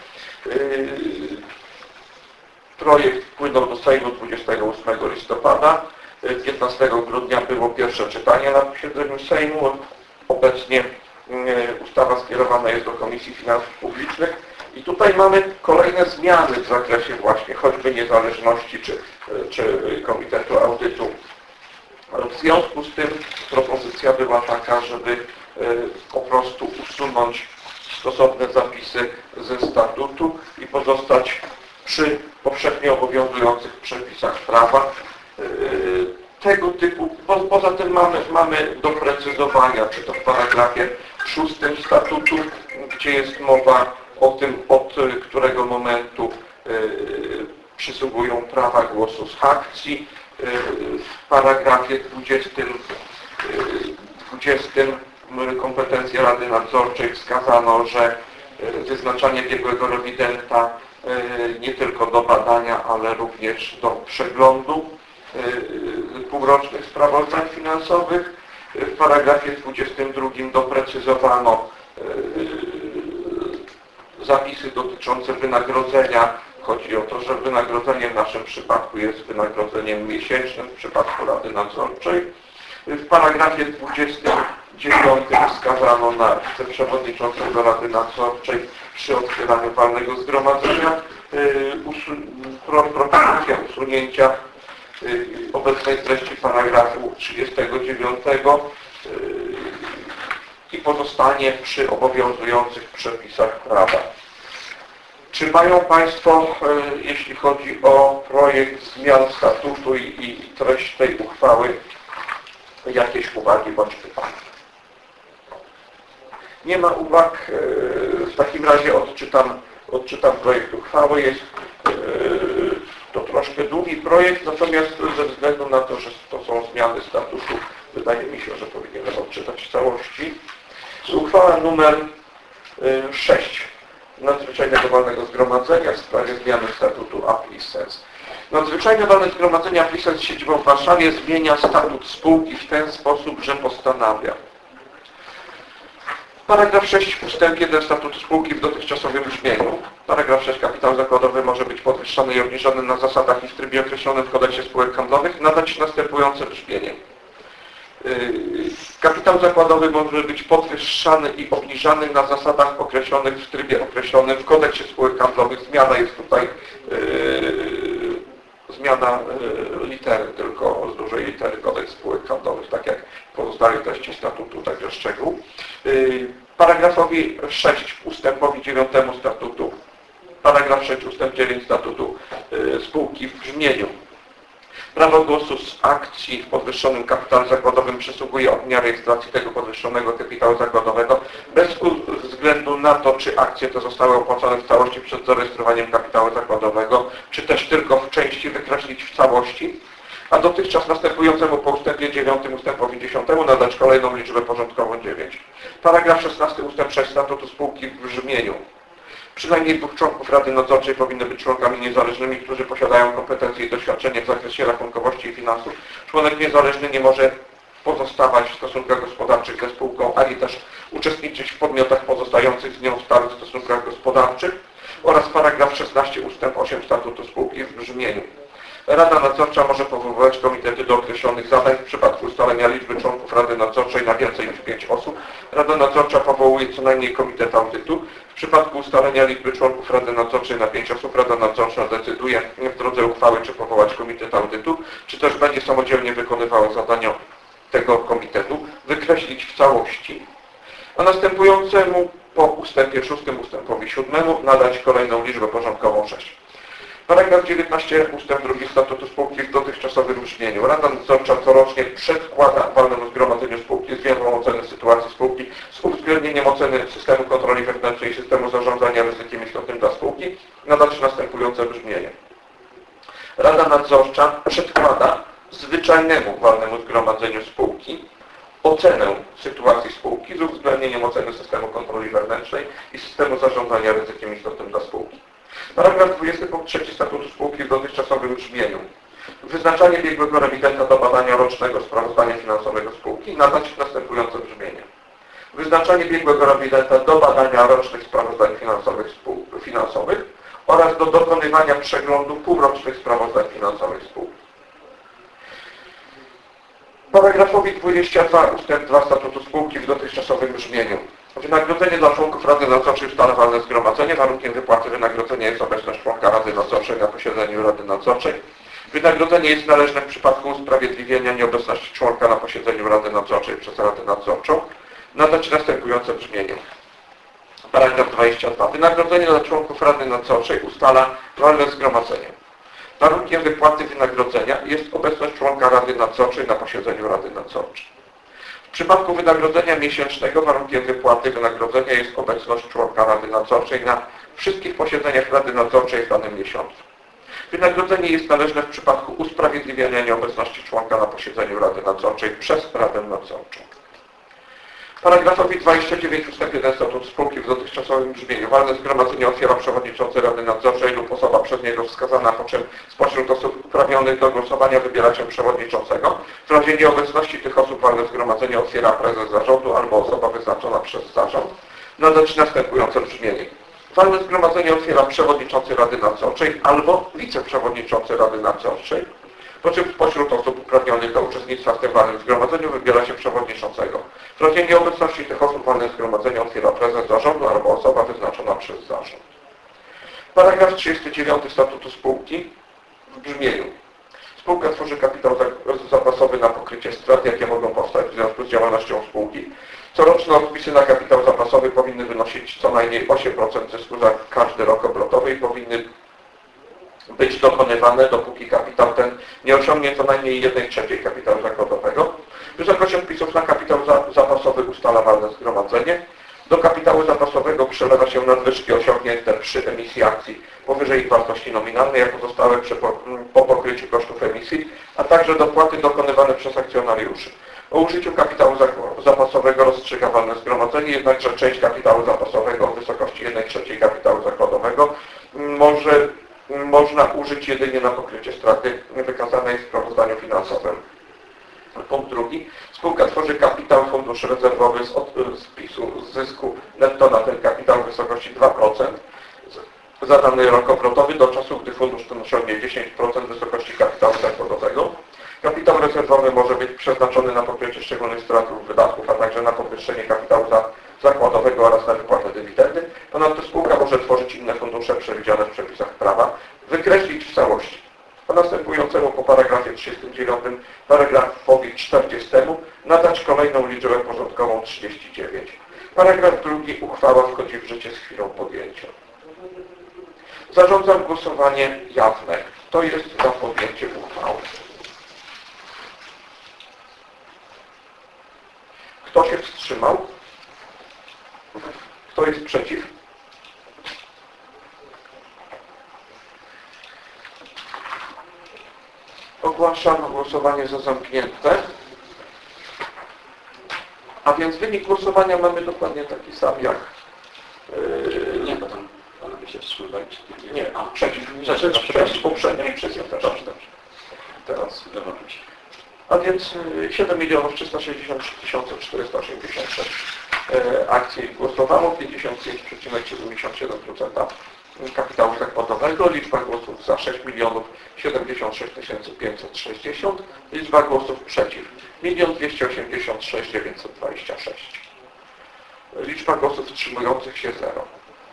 Projekt wpłynął do Sejmu dwudziestego ósmego listopada. piętnastego grudnia było pierwsze czytanie na posiedzeniu Sejmu. Obecnie ustawa skierowana jest do Komisji Finansów Publicznych. I tutaj mamy kolejne zmiany w zakresie właśnie choćby niezależności czy, czy Komitetu Audytu. W związku z tym propozycja była taka, żeby po prostu usunąć stosowne zapisy ze statutu i pozostać przy powszechnie obowiązujących przepisach prawa. Tego typu, po, poza tym mamy, mamy doprecyzowania, czy to w paragrafie szóstym statutu, gdzie jest mowa o tym, od którego momentu y, przysługują prawa głosu z akcji. Y, w paragrafie dwudziestym, dwudziestym kompetencje Rady Nadzorczej wskazano, że wyznaczanie biegłego rewidenta y, nie tylko do badania, ale również do przeglądu y, półrocznych sprawozdań finansowych. W paragrafie dwudziestym drugim doprecyzowano y, zapisy dotyczące wynagrodzenia. Chodzi o to, że wynagrodzenie w naszym przypadku jest wynagrodzeniem miesięcznym w przypadku Rady Nadzorczej. W paragrafie dwudziestym dziewiątym wskazano na wiceprzewodniczącego Rady Nadzorczej przy otwieraniu walnego zgromadzenia propozycja usunięcia obecnej treści paragrafu trzydziestego dziewiątego i pozostanie przy obowiązujących przepisach prawa. Czy mają Państwo, jeśli chodzi o projekt zmian statutu i, i treść tej uchwały, jakieś uwagi bądź pytania? Nie ma uwag. W takim razie odczytam, odczytam projekt uchwały. Jest to troszkę długi projekt, natomiast ze względu na to, że to są zmiany statutu, wydaje mi się, że powinienem odczytać w całości. Uchwała numer sześć Nadzwyczajnego Walnego Zgromadzenia w sprawie zmiany statutu Aprisens. Nadzwyczajne Walne Zgromadzenie Aprisens z siedzibą w Warszawie zmienia statut spółki w ten sposób, że postanawia. Paragraf sześć ustęp jeden statutu spółki w dotychczasowym brzmieniu. Paragraf sześć kapitał zakładowy może być podwyższony i obniżony na zasadach i w trybie określonym w kodeksie spółek handlowych, nadać następujące brzmienie. Kapitał zakładowy może być podwyższany i obniżany na zasadach określonych w trybie określonym w kodeksie spółek handlowych. Zmiana jest tutaj yy, zmiana yy, litery, tylko z dużej litery kodeks spółek handlowych, tak jak pozostałej treści statutu, także szczegół. Yy, paragrafowi sześć ustępowi dziewiątemu statutu, paragraf sześć ustęp dziewięć statutu yy, spółki w brzmieniu. Prawo głosu z akcji w podwyższonym kapitale zakładowym przysługuje od dnia rejestracji tego podwyższonego kapitału zakładowego bez względu na to, czy akcje te zostały opłacone w całości przed zarejestrowaniem kapitału zakładowego, czy też tylko w części wykreślić w całości, a dotychczas następującemu po ustępie dziewiątym ustępowi dziesiątemu nadać kolejną liczbę porządkową dziewięć. Paragraf szesnasty ustęp sześć statutu spółki w brzmieniu: przynajmniej dwóch członków Rady Nadzorczej powinny być członkami niezależnymi, którzy posiadają kompetencje i doświadczenie w zakresie rachunkowości i finansów. Członek niezależny nie może pozostawać w stosunkach gospodarczych ze spółką, ani też uczestniczyć w podmiotach pozostających z nią w stałych stosunkach gospodarczych. Oraz paragraf szesnasty ustęp osiem statutu spółki w brzmieniu: Rada Nadzorcza może powoływać komitety do określonych zadań w przypadku ustalenia liczby członków Rady Nadzorczej na więcej niż pięć osób. Rada Nadzorcza powołuje co najmniej komitet audytu. W przypadku ustalenia liczby członków Rady Nadzorczej na pięć osób Rada Nadzorcza decyduje w drodze uchwały, czy powołać komitet audytu, czy też będzie samodzielnie wykonywała zadania tego komitetu, wykreślić w całości, a następującemu po ustępie szóstym ustępowi siódmemu nadać kolejną liczbę porządkową sześć. Paragraf dziewiętnasty ustęp drugi statutu spółki w dotychczasowym brzmieniu: Rada Nadzorcza corocznie przedkłada walnemu zgromadzeniu spółki zwierzchnią ocenę sytuacji spółki z uwzględnieniem oceny systemu kontroli wewnętrznej i systemu zarządzania ryzykiem istotnym dla spółki, nadać następujące brzmienie. Rada Nadzorcza przedkłada zwyczajnemu walnemu zgromadzeniu spółki ocenę sytuacji spółki z uwzględnieniem oceny systemu kontroli wewnętrznej i systemu zarządzania ryzykiem istotnym dla spółki. Paragraf dwudziesty punkt trzeci statutu spółki w dotychczasowym brzmieniu: wyznaczanie biegłego rewidenta do badania rocznego sprawozdania finansowego spółki nadać następujące brzmienie. Wyznaczanie biegłego rewidenta do badania rocznych sprawozdań finansowych, spół, finansowych oraz do dokonywania przeglądu półrocznych sprawozdań finansowych spółki. Paragrafowi dwudziestym drugim ustęp dwa statutu spółki w dotychczasowym brzmieniu: wynagrodzenie dla członków Rady Nadzorczej ustala walne zgromadzenie. Warunkiem wypłaty wynagrodzenia jest obecność członka Rady Nadzorczej na posiedzeniu Rady Nadzorczej. Wynagrodzenie jest należne w przypadku usprawiedliwienia nieobecności członka na posiedzeniu Rady Nadzorczej przez Radę Nadzorczą. Nadać następujące brzmienie. Paragraf dwudziesty drugi. Wynagrodzenie dla członków Rady Nadzorczej ustala walne zgromadzenie. Warunkiem wypłaty wynagrodzenia jest obecność członka Rady Nadzorczej na posiedzeniu Rady Nadzorczej. W przypadku wynagrodzenia miesięcznego warunkiem wypłaty wynagrodzenia jest obecność członka Rady Nadzorczej na wszystkich posiedzeniach Rady Nadzorczej w danym miesiącu. Wynagrodzenie jest należne w przypadku usprawiedliwiania nieobecności członka na posiedzeniu Rady Nadzorczej przez Radę Nadzorczą. Paragrafowi dwudziestym dziewiątym ustęp jeden statutu spółki w dotychczasowym brzmieniu: walne zgromadzenie otwiera przewodniczący Rady Nadzorczej lub osoba przez niego wskazana, po czym spośród osób uprawnionych do głosowania wybiera się przewodniczącego. W razie nieobecności tych osób walne zgromadzenie otwiera prezes zarządu albo osoba wyznaczona przez zarząd. Nadać następujące brzmienie: walne zgromadzenie otwiera przewodniczący Rady Nadzorczej albo wiceprzewodniczący Rady Nadzorczej, po czym spośród osób uprawnionych do uczestnictwa w tym walnym zgromadzeniu wybiera się przewodniczącego. W razie nieobecności tych osób walne zgromadzenie otwiera prezes zarządu albo osoba wyznaczona przez zarząd. Paragraf trzydziesty dziewiąty statutu spółki w brzmieniu: spółka tworzy kapitał zapasowy na pokrycie strat, jakie mogą powstać w związku z działalnością spółki. Coroczne odpisy na kapitał zapasowy powinny wynosić co najmniej osiem procent zysku za każdy rok obrotowy i powinny być dokonywane, dopóki kapitał ten nie osiągnie co najmniej jednej trzeciej kapitału zakładowego. Wysokość odpisów na kapitał zapasowy ustala walne zgromadzenie. Do kapitału zapasowego przelewa się nadwyżki osiągnięte przy emisji akcji powyżej ich wartości nominalnej, jako pozostałe po pokryciu kosztów emisji, a także dopłaty dokonywane przez akcjonariuszy. O użyciu kapitału zapasowego rozstrzyga walne zgromadzenie, jednakże część kapitału zapasowego w wysokości jednej trzeciej kapitału zakładowego może można użyć jedynie na pokrycie straty wykazanej w sprawozdaniu finansowym. Punkt drugi. Spółka tworzy kapitał fundusz rezerwowy z spisu zysku netto na ten kapitał w wysokości dwa procent za dany rok obrotowy do czasu, gdy fundusz ten osiągnie dziesięć procent wysokości kapitału zakładowego. Kapitał rezerwowy może być przeznaczony na pokrycie szczególnych strat lub wydatków, a także na podwyższenie kapitału zakładowego oraz na wypłatę dywidendy. Ponadto spółka może tworzyć inne fundusze przewidziane w przepisach prawa, wykreślić w całości. Po następującemu po paragrafie trzydziestym dziewiątym paragrafowi czterdziestym nadać kolejną liczbę porządkową trzydzieści dziewięć. Paragraf drugi. Uchwała wchodzi w życie z chwilą podjęcia. Zarządzam głosowanie jawne. To jest za podjęcie uchwały. Kto się wstrzymał? Kto jest przeciw? Ogłaszam głosowanie za zamknięte. A więc wynik głosowania mamy dokładnie taki sam jak... Yy, Nie, bo tam panowie się wstrzymywali. czy nie, A, przeciw. Przeciw, Przeciw, przepraszam. poprzedniej przeciw też. Dobrze, dobrze. Teraz. Wywołam się. A więc y, siedem milionów trzysta sześćdziesiąt trzy tysiące czterysta osiemdziesiąt sześć y, akcji głosowało, pięćdziesiąt pięć przecinek siedemdziesiąt siedem procent kapitału zakładowego, liczba głosów za sześć milionów siedemdziesiąt sześć tysięcy pięćset sześćdziesiąt, liczba głosów przeciw milion dwieście osiemdziesiąt sześć tysięcy dziewięćset dwadzieścia sześć. Liczba głosów wstrzymujących się zero.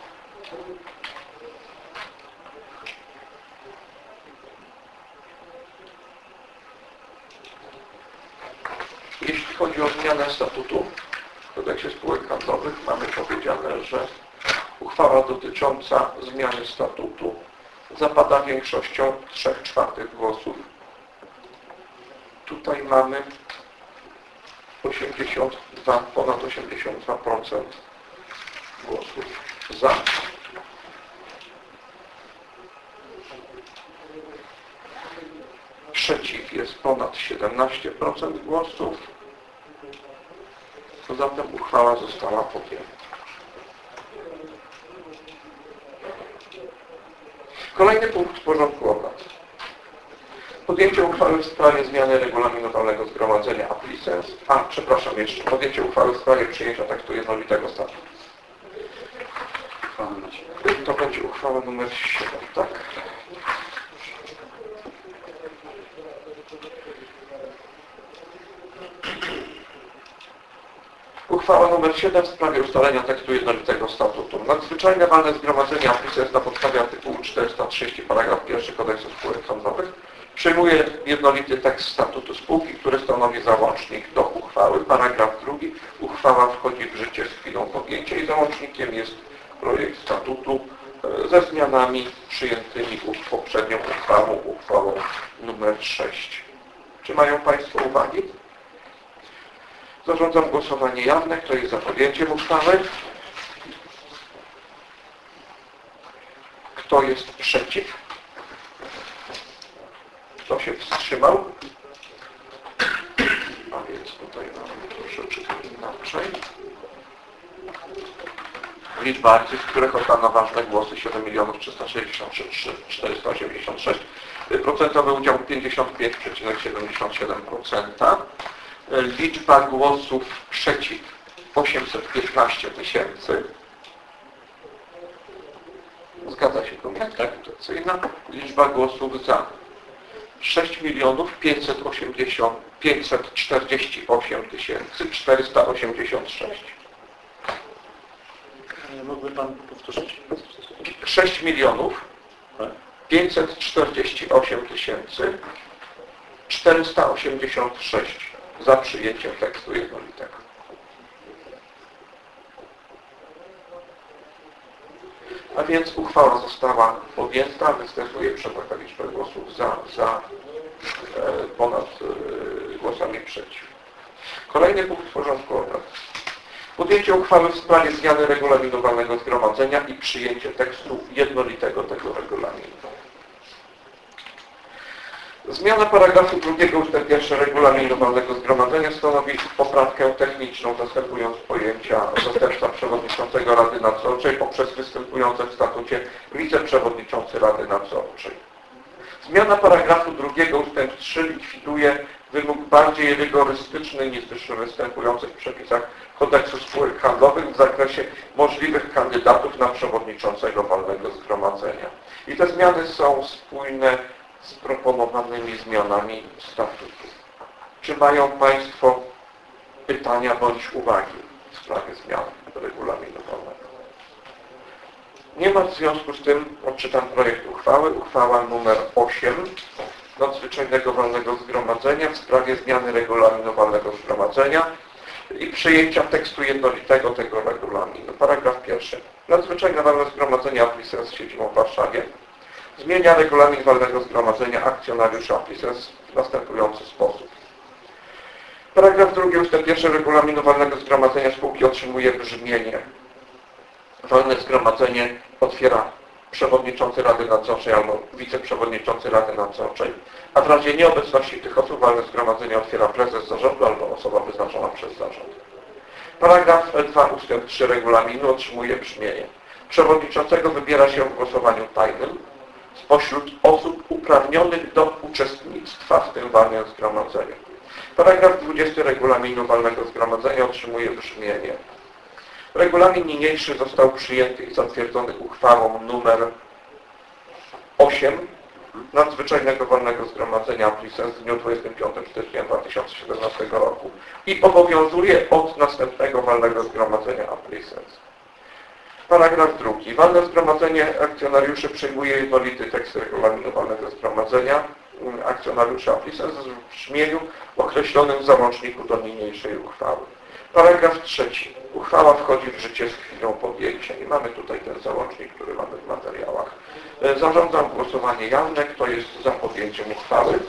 Jeśli chodzi o zmianę statutu w kodeksie spółek handlowych, mamy powiedziane, że uchwała dotycząca zmiany statutu zapada większością trzech czwartych głosów. Tutaj mamy osiemdziesiąt dwa, ponad osiemdziesiąt dwa procent głosów za. Przeciw jest ponad siedemnaście procent głosów. Zatem uchwała została podjęta. Kolejny punkt w porządku obrad. Podjęcie uchwały w sprawie zmiany regulaminu walnego zgromadzenia Applicens. A, przepraszam jeszcze. Podjęcie uchwały w sprawie przyjęcia tekstu jednolitego statutu. Uchwała numer siedem. To będzie uchwała numer siedem, tak? Uchwała numer siedem w sprawie ustalenia tekstu jednolitego statutu. Nadzwyczajne walne zgromadzenie Applicens na podstawie artykułu czterysta trzydzieści paragraf pierwszy Kodeksu spółek handlowych przyjmuje jednolity tekst statutu spółki, który stanowi załącznik do uchwały. Paragraf drugi. Uchwała wchodzi w życie z chwilą podjęcia i załącznikiem jest projekt statutu ze zmianami przyjętymi poprzednią uchwałą, uchwałą numer sześć. Czy mają Państwo uwagi? Zarządzam głosowanie jawne. Kto jest za podjęciem uchwały? Kto jest przeciw? Kto się wstrzymał? A więc tutaj mamy troszeczkę inaczej. Liczba akcji, w których oddano ważne głosy siedem milionów trzysta sześćdziesiąt trzy tysiące czterysta osiemdziesiąt sześć. Procentowy udział pięćdziesiąt pięć przecinek siedemdziesiąt siedem procent. Liczba głosów przeciw osiemset piętnaście tysięcy. Zgadza się komisja interpretacyjna. Liczba głosów za sześć milionów pięćset czterdzieści osiem tysięcy czterysta osiemdziesiąt sześć. Mógłby Pan powtórzyć? sześć milionów pięćset czterdzieści osiem tysięcy czterysta osiemdziesiąt sześć za przyjęciem tekstu jednolitego. A więc uchwała została podjęta, występuje przewagę liczby głosów za, za e, ponad e, głosami przeciw. Kolejny punkt w porządku obrad. Podjęcie uchwały w sprawie zmiany regulaminu walnego zgromadzenia i przyjęcie tekstu jednolitego tego regulaminu. Zmiana paragrafu drugiego ustęp pierwszy regulaminu walnego zgromadzenia stanowi poprawkę techniczną zastępując pojęcia zastępca przewodniczącego Rady Nadzorczej poprzez występujące w statucie wiceprzewodniczący Rady Nadzorczej. Zmiana paragrafu drugiego ustęp trzy likwiduje wymóg bardziej rygorystyczny niż występujący w przepisach Kodeksu spółek handlowych w zakresie możliwych kandydatów na przewodniczącego walnego zgromadzenia. I te zmiany są spójne z proponowanymi zmianami statutu. Czy mają Państwo pytania bądź uwagi w sprawie zmian regulaminu walnego? Nie ma, w związku z tym odczytam projekt uchwały. Uchwała numer osiem Nadzwyczajnego Walnego Zgromadzenia w sprawie zmiany regulaminu walnego zgromadzenia i przyjęcia tekstu jednolitego tego regulaminu. Paragraf pierwszy. Nadzwyczajne Walne Zgromadzenie Applicens z siedzibą w Warszawie zmienia regulamin walnego zgromadzenia akcjonariuszy Applicens w następujący sposób. Paragraf drugi ustęp pierwszy regulaminu walnego zgromadzenia spółki otrzymuje brzmienie. Walne zgromadzenie otwiera przewodniczący Rady Nadzorczej albo wiceprzewodniczący Rady Nadzorczej, a w razie nieobecności tych osób walne zgromadzenie otwiera prezes zarządu albo osoba wyznaczona przez zarząd. Paragraf dwa ustęp trzy regulaminu otrzymuje brzmienie. Przewodniczącego wybiera się w głosowaniu tajnym spośród osób uprawnionych do uczestnictwa w tym walnym zgromadzeniu. Paragraf dwudziesty regulaminu walnego zgromadzenia otrzymuje brzmienie. Regulamin niniejszy został przyjęty i zatwierdzony uchwałą numer osiem Nadzwyczajnego Walnego Zgromadzenia Aprisens w dniu dwudziestego piątego stycznia dwa tysiące siedemnastego roku i obowiązuje od następnego Walnego Zgromadzenia Aprisens. Paragraf drugi. Walne Zgromadzenie Akcjonariuszy przyjmuje jednolity tekst regulaminu Walnego Zgromadzenia Akcjonariuszy Aprisens w brzmieniu określonym w załączniku do niniejszej uchwały. Paragraf trzeci. Uchwała wchodzi w życie z chwilą podjęcia. I mamy tutaj ten załącznik, który mamy w materiałach. Zarządzam głosowanie jawne. Kto jest za podjęciem uchwały?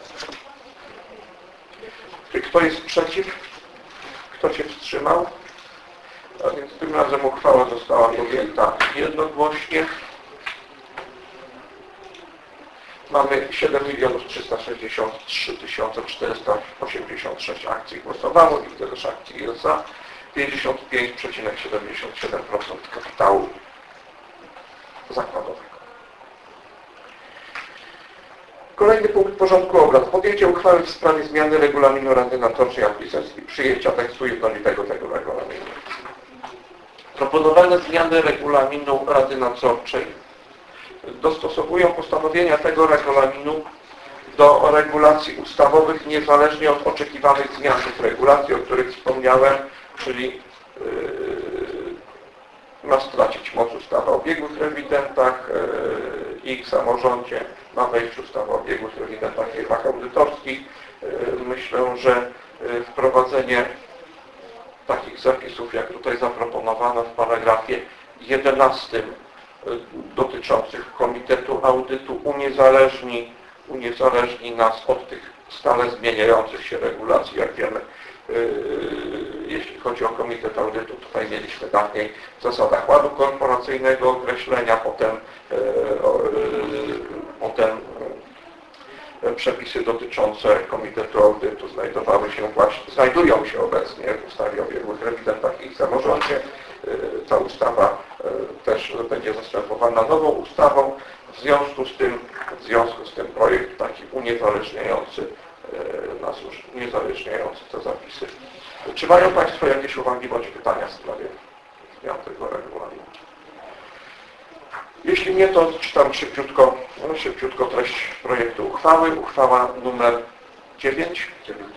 Kto jest przeciw? Kto się wstrzymał? A więc tym razem uchwała została podjęta jednogłośnie. Mamy siedem milionów trzysta sześćdziesiąt trzy tysiące czterysta osiemdziesiąt sześć akcji głosowało i wtedy akcji jest za pięćdziesiąt pięć przecinek siedemdziesiąt siedem procent kapitału zakładowego. Kolejny punkt porządku obrad. Podjęcie uchwały w sprawie zmiany regulaminu Rady Nadzorczej Aprisens i przyjęcia tekstu jednolitego tego regulaminu. Proponowane zmiany regulaminu Rady Nadzorczej dostosowują postanowienia tego regulaminu do regulacji ustawowych niezależnie od oczekiwanych zmian tych regulacji, o których wspomniałem, czyli yy, ma stracić moc ustawa o biegłych rewidentach yy, i samorządzie, ma wejść ustawa o biegłych rewidentach i firmach audytorskich. Yy, myślę, że yy, wprowadzenie takich zapisów, jak tutaj zaproponowano w paragrafie jedenastym dotyczących Komitetu Audytu uniezależni, uniezależni nas od tych stale zmieniających się regulacji. Jak wiemy, yy, jeśli chodzi o Komitet Audytu, tutaj mieliśmy dawniej w zasadach ładu korporacyjnego określenia, potem, yy, yy, potem yy, przepisy dotyczące Komitetu Audytu znajdowały się właśnie, znajdują się obecnie w ustawie o biegłych rewidentach i samorządzie. Ta ustawa też będzie zastępowana nową ustawą. W związku z tym, w związku z tym projekt taki uniezależniający nas już, uniezależniający te zapisy. Czy mają Państwo jakieś uwagi bądź pytania w sprawie zmian tego regulaminu? Jeśli nie, to czytam szybciutko, no, szybciutko treść projektu uchwały. Uchwała numer dziewięć.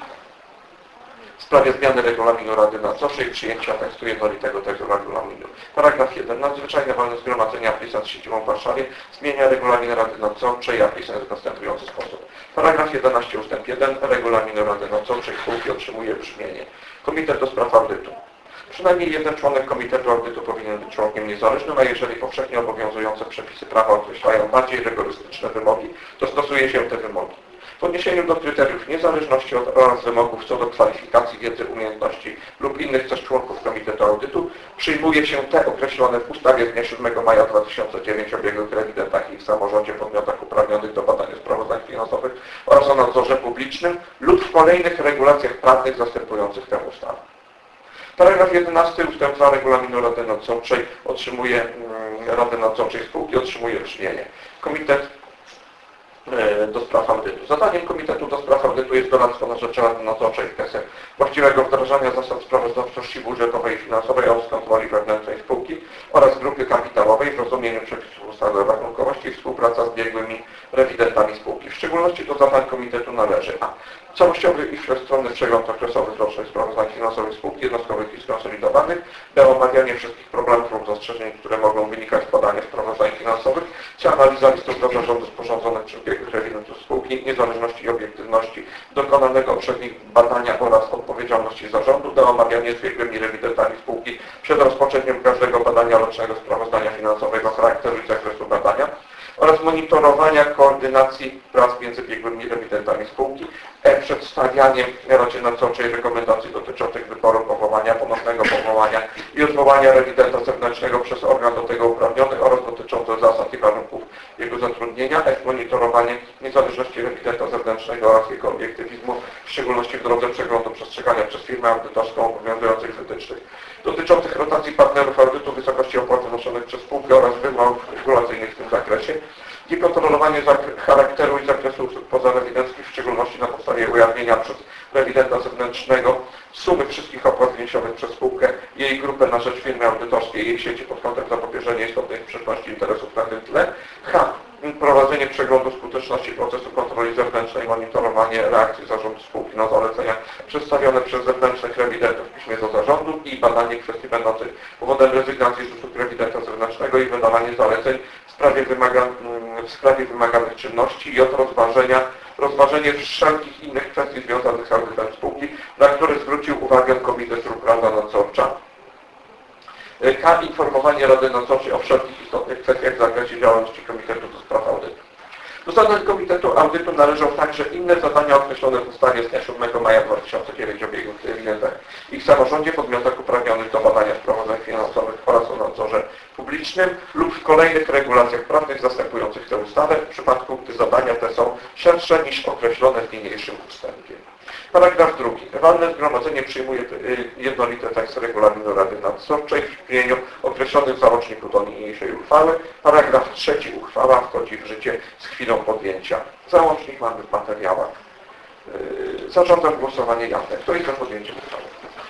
W sprawie zmiany regulaminu Rady Nadzorczej i przyjęcia tekstu jednolitego tego regulaminu. Paragraf jeden. Nadzwyczajne walne zgromadzenie Aprisens z siedzibą w Warszawie zmienia regulamin Rady Nadzorczej Aprisens w następujący sposób. Paragraf jedenaście ustęp jeden. Regulaminu Rady Nadzorczej spółki otrzymuje brzmienie. Komitet do spraw audytu. Przynajmniej jeden członek Komitetu Audytu powinien być członkiem niezależnym, a jeżeli powszechnie obowiązujące przepisy prawa określają bardziej rygorystyczne wymogi, to stosuje się te wymogi. W odniesieniu do kryteriów niezależności oraz wymogów co do kwalifikacji, wiedzy, umiejętności lub innych też członków Komitetu Audytu przyjmuje się te określone w ustawie z dnia siódmego maja dwa tysiące dziewiątego o biegłych rewidentach i w samorządzie podmiotach uprawnionych do badania sprawozdań finansowych oraz o nadzorze publicznym lub w kolejnych regulacjach prawnych zastępujących tę ustawę. Paragraf jedenasty ustęp dwa regulaminu Rady Nadzorczej otrzymuje, Rady Nadzorczej spółki otrzymuje brzmienie. Komitet do spraw audytu. Zadaniem Komitetu do spraw audytu jest doradztwo na rzecz Rady Nadzorczej w kwestiach właściwego wdrażania zasad sprawozdawczości budżetowej i finansowej oraz kontroli wewnętrznej spółki oraz grupy kapitałowej w rozumieniu przepisów ustawy o rachunkowości i współpraca z biegłymi rewidentami spółki. W szczególności do zadań Komitetu należy a. Całościowy i wszechstronny przegląd okresowych rocznych sprawozdań finansowych spółki jednostkowych i skonsolidowanych, b. omawianie wszystkich problemów lub zastrzeżeń, które mogą wynikać z badania sprawozdań finansowych, c. analiza listów do zarządu sporządzonych przez biegłych rewidentów spółki, niezależności i obiektywności dokonanego przez nich badania oraz odpowiedzialności zarządu, d. omawianie z biegłymi rewidentami spółki przed rozpoczęciem każdego badania rocznego sprawozdania finansowego charakteru i zakresu badania oraz monitorowania koordynacji prac między biegłymi rewidentami spółki, e. przedstawianie Radzie Nadzorczej rekomendacji dotyczących wyboru, powołania, ponownego powołania i odwołania rewidenta zewnętrznego przez organ do tego uprawniony oraz dotyczące zasad i warunków jego zatrudnienia, f. monitorowanie niezależności rewidenta zewnętrznego oraz jego obiektywizmu, w szczególności w drodze przeglądu przestrzegania przez firmę audytorską obowiązujących wytycznych dotyczących rotacji partnerów audytu, wysokości opłat wnoszonych przez spółkę oraz wymogów regulacyjnych w tym zakresie i kontrolowanie charakteru i zakresu usług pozarewidenckich, w szczególności na podstawie ujawnienia przez rewidenta zewnętrznego sumy wszystkich opłat wniesionych przez spółkę i jej grupę na rzecz firmy audytorskiej i jej sieci pod kątem zapobieżenia istotnych sprzeczności interesów na tym tle. H. Prowadzenie przeglądu skuteczności procesu kontroli zewnętrznej, monitorowanie reakcji zarządu spółki na zalecenia przedstawione przez zewnętrznych rewidentów w piśmie do zarządu i badanie kwestii będących powodem rezygnacji z usług rewidenta zewnętrznego i wydawanie zaleceń w sprawie, wymaga, w sprawie wymaganych czynności i od rozważenia, rozważenie wszelkich innych kwestii związanych z audytem spółki, na które zwrócił uwagę Komitet lub Rada Nadzorcza. K. Informowanie Rady Nadzorczej o wszelkich istotnych kwestiach w zakresie działalności Komitetu do spraw audytu. Do zadań Komitetu Audytu należą także inne zadania określone w ustawie z dnia siódmego maja dwa tysiące dziewiątego o biegłych rewidentach i w samorządzie, podmiotach uprawnionych do badania sprawozdań finansowych oraz o nadzorze publicznym lub w kolejnych regulacjach prawnych zastępujących tę ustawę, w przypadku gdy zadania te są szersze niż określone w niniejszym ustępie. Paragraf drugi. Walne Zgromadzenie przyjmuje jednolity tekst regulaminu Rady Nadzorczej w brzmieniu określonym w załączniku do niniejszej uchwały. Paragraf trzeci. Uchwała wchodzi w życie z chwilą podjęcia. Załącznik mamy w materiałach. Zarządzam głosowanie jawne. Kto jest za podjęciem uchwały?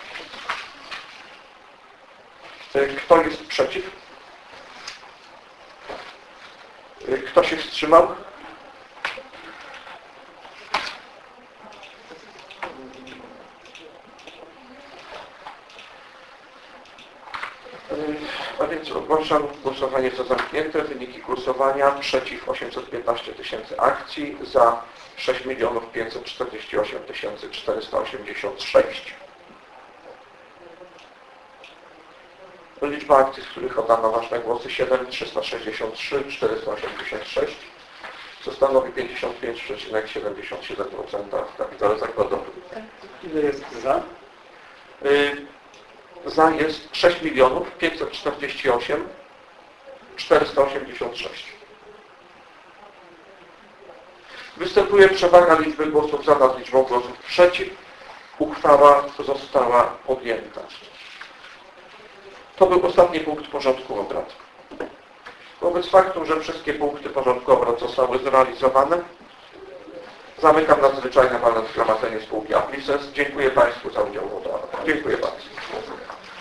Kto jest przeciw? Kto się wstrzymał? A więc ogłaszam głosowanie za zamknięte. Wyniki głosowania: przeciw osiemset piętnaście tysięcy akcji, za sześć milionów pięćset czterdzieści osiem tysięcy czterysta osiemdziesiąt sześć. Liczba akcji, z których oddano ważne głosy: siedem tysięcy trzysta sześćdziesiąt trzy tysiące czterysta osiemdziesiąt sześć, co stanowi pięćdziesiąt pięć przecinek siedemdziesiąt siedem procent w kapitale zakładowym. Ile jest za? Y Za jest sześć milionów pięćset czterdzieści osiem tysięcy czterysta osiemdziesiąt sześć. Występuje przewaga liczby głosów za nad liczbą głosów przeciw. Uchwała została podjęta. To był ostatni punkt porządku obrad. Wobec faktu, że wszystkie punkty porządku obrad zostały zrealizowane, zamykam nadzwyczajne walne zgromadzenie spółki Applices. Dziękuję Państwu za udział w obradach. Dziękuję bardzo.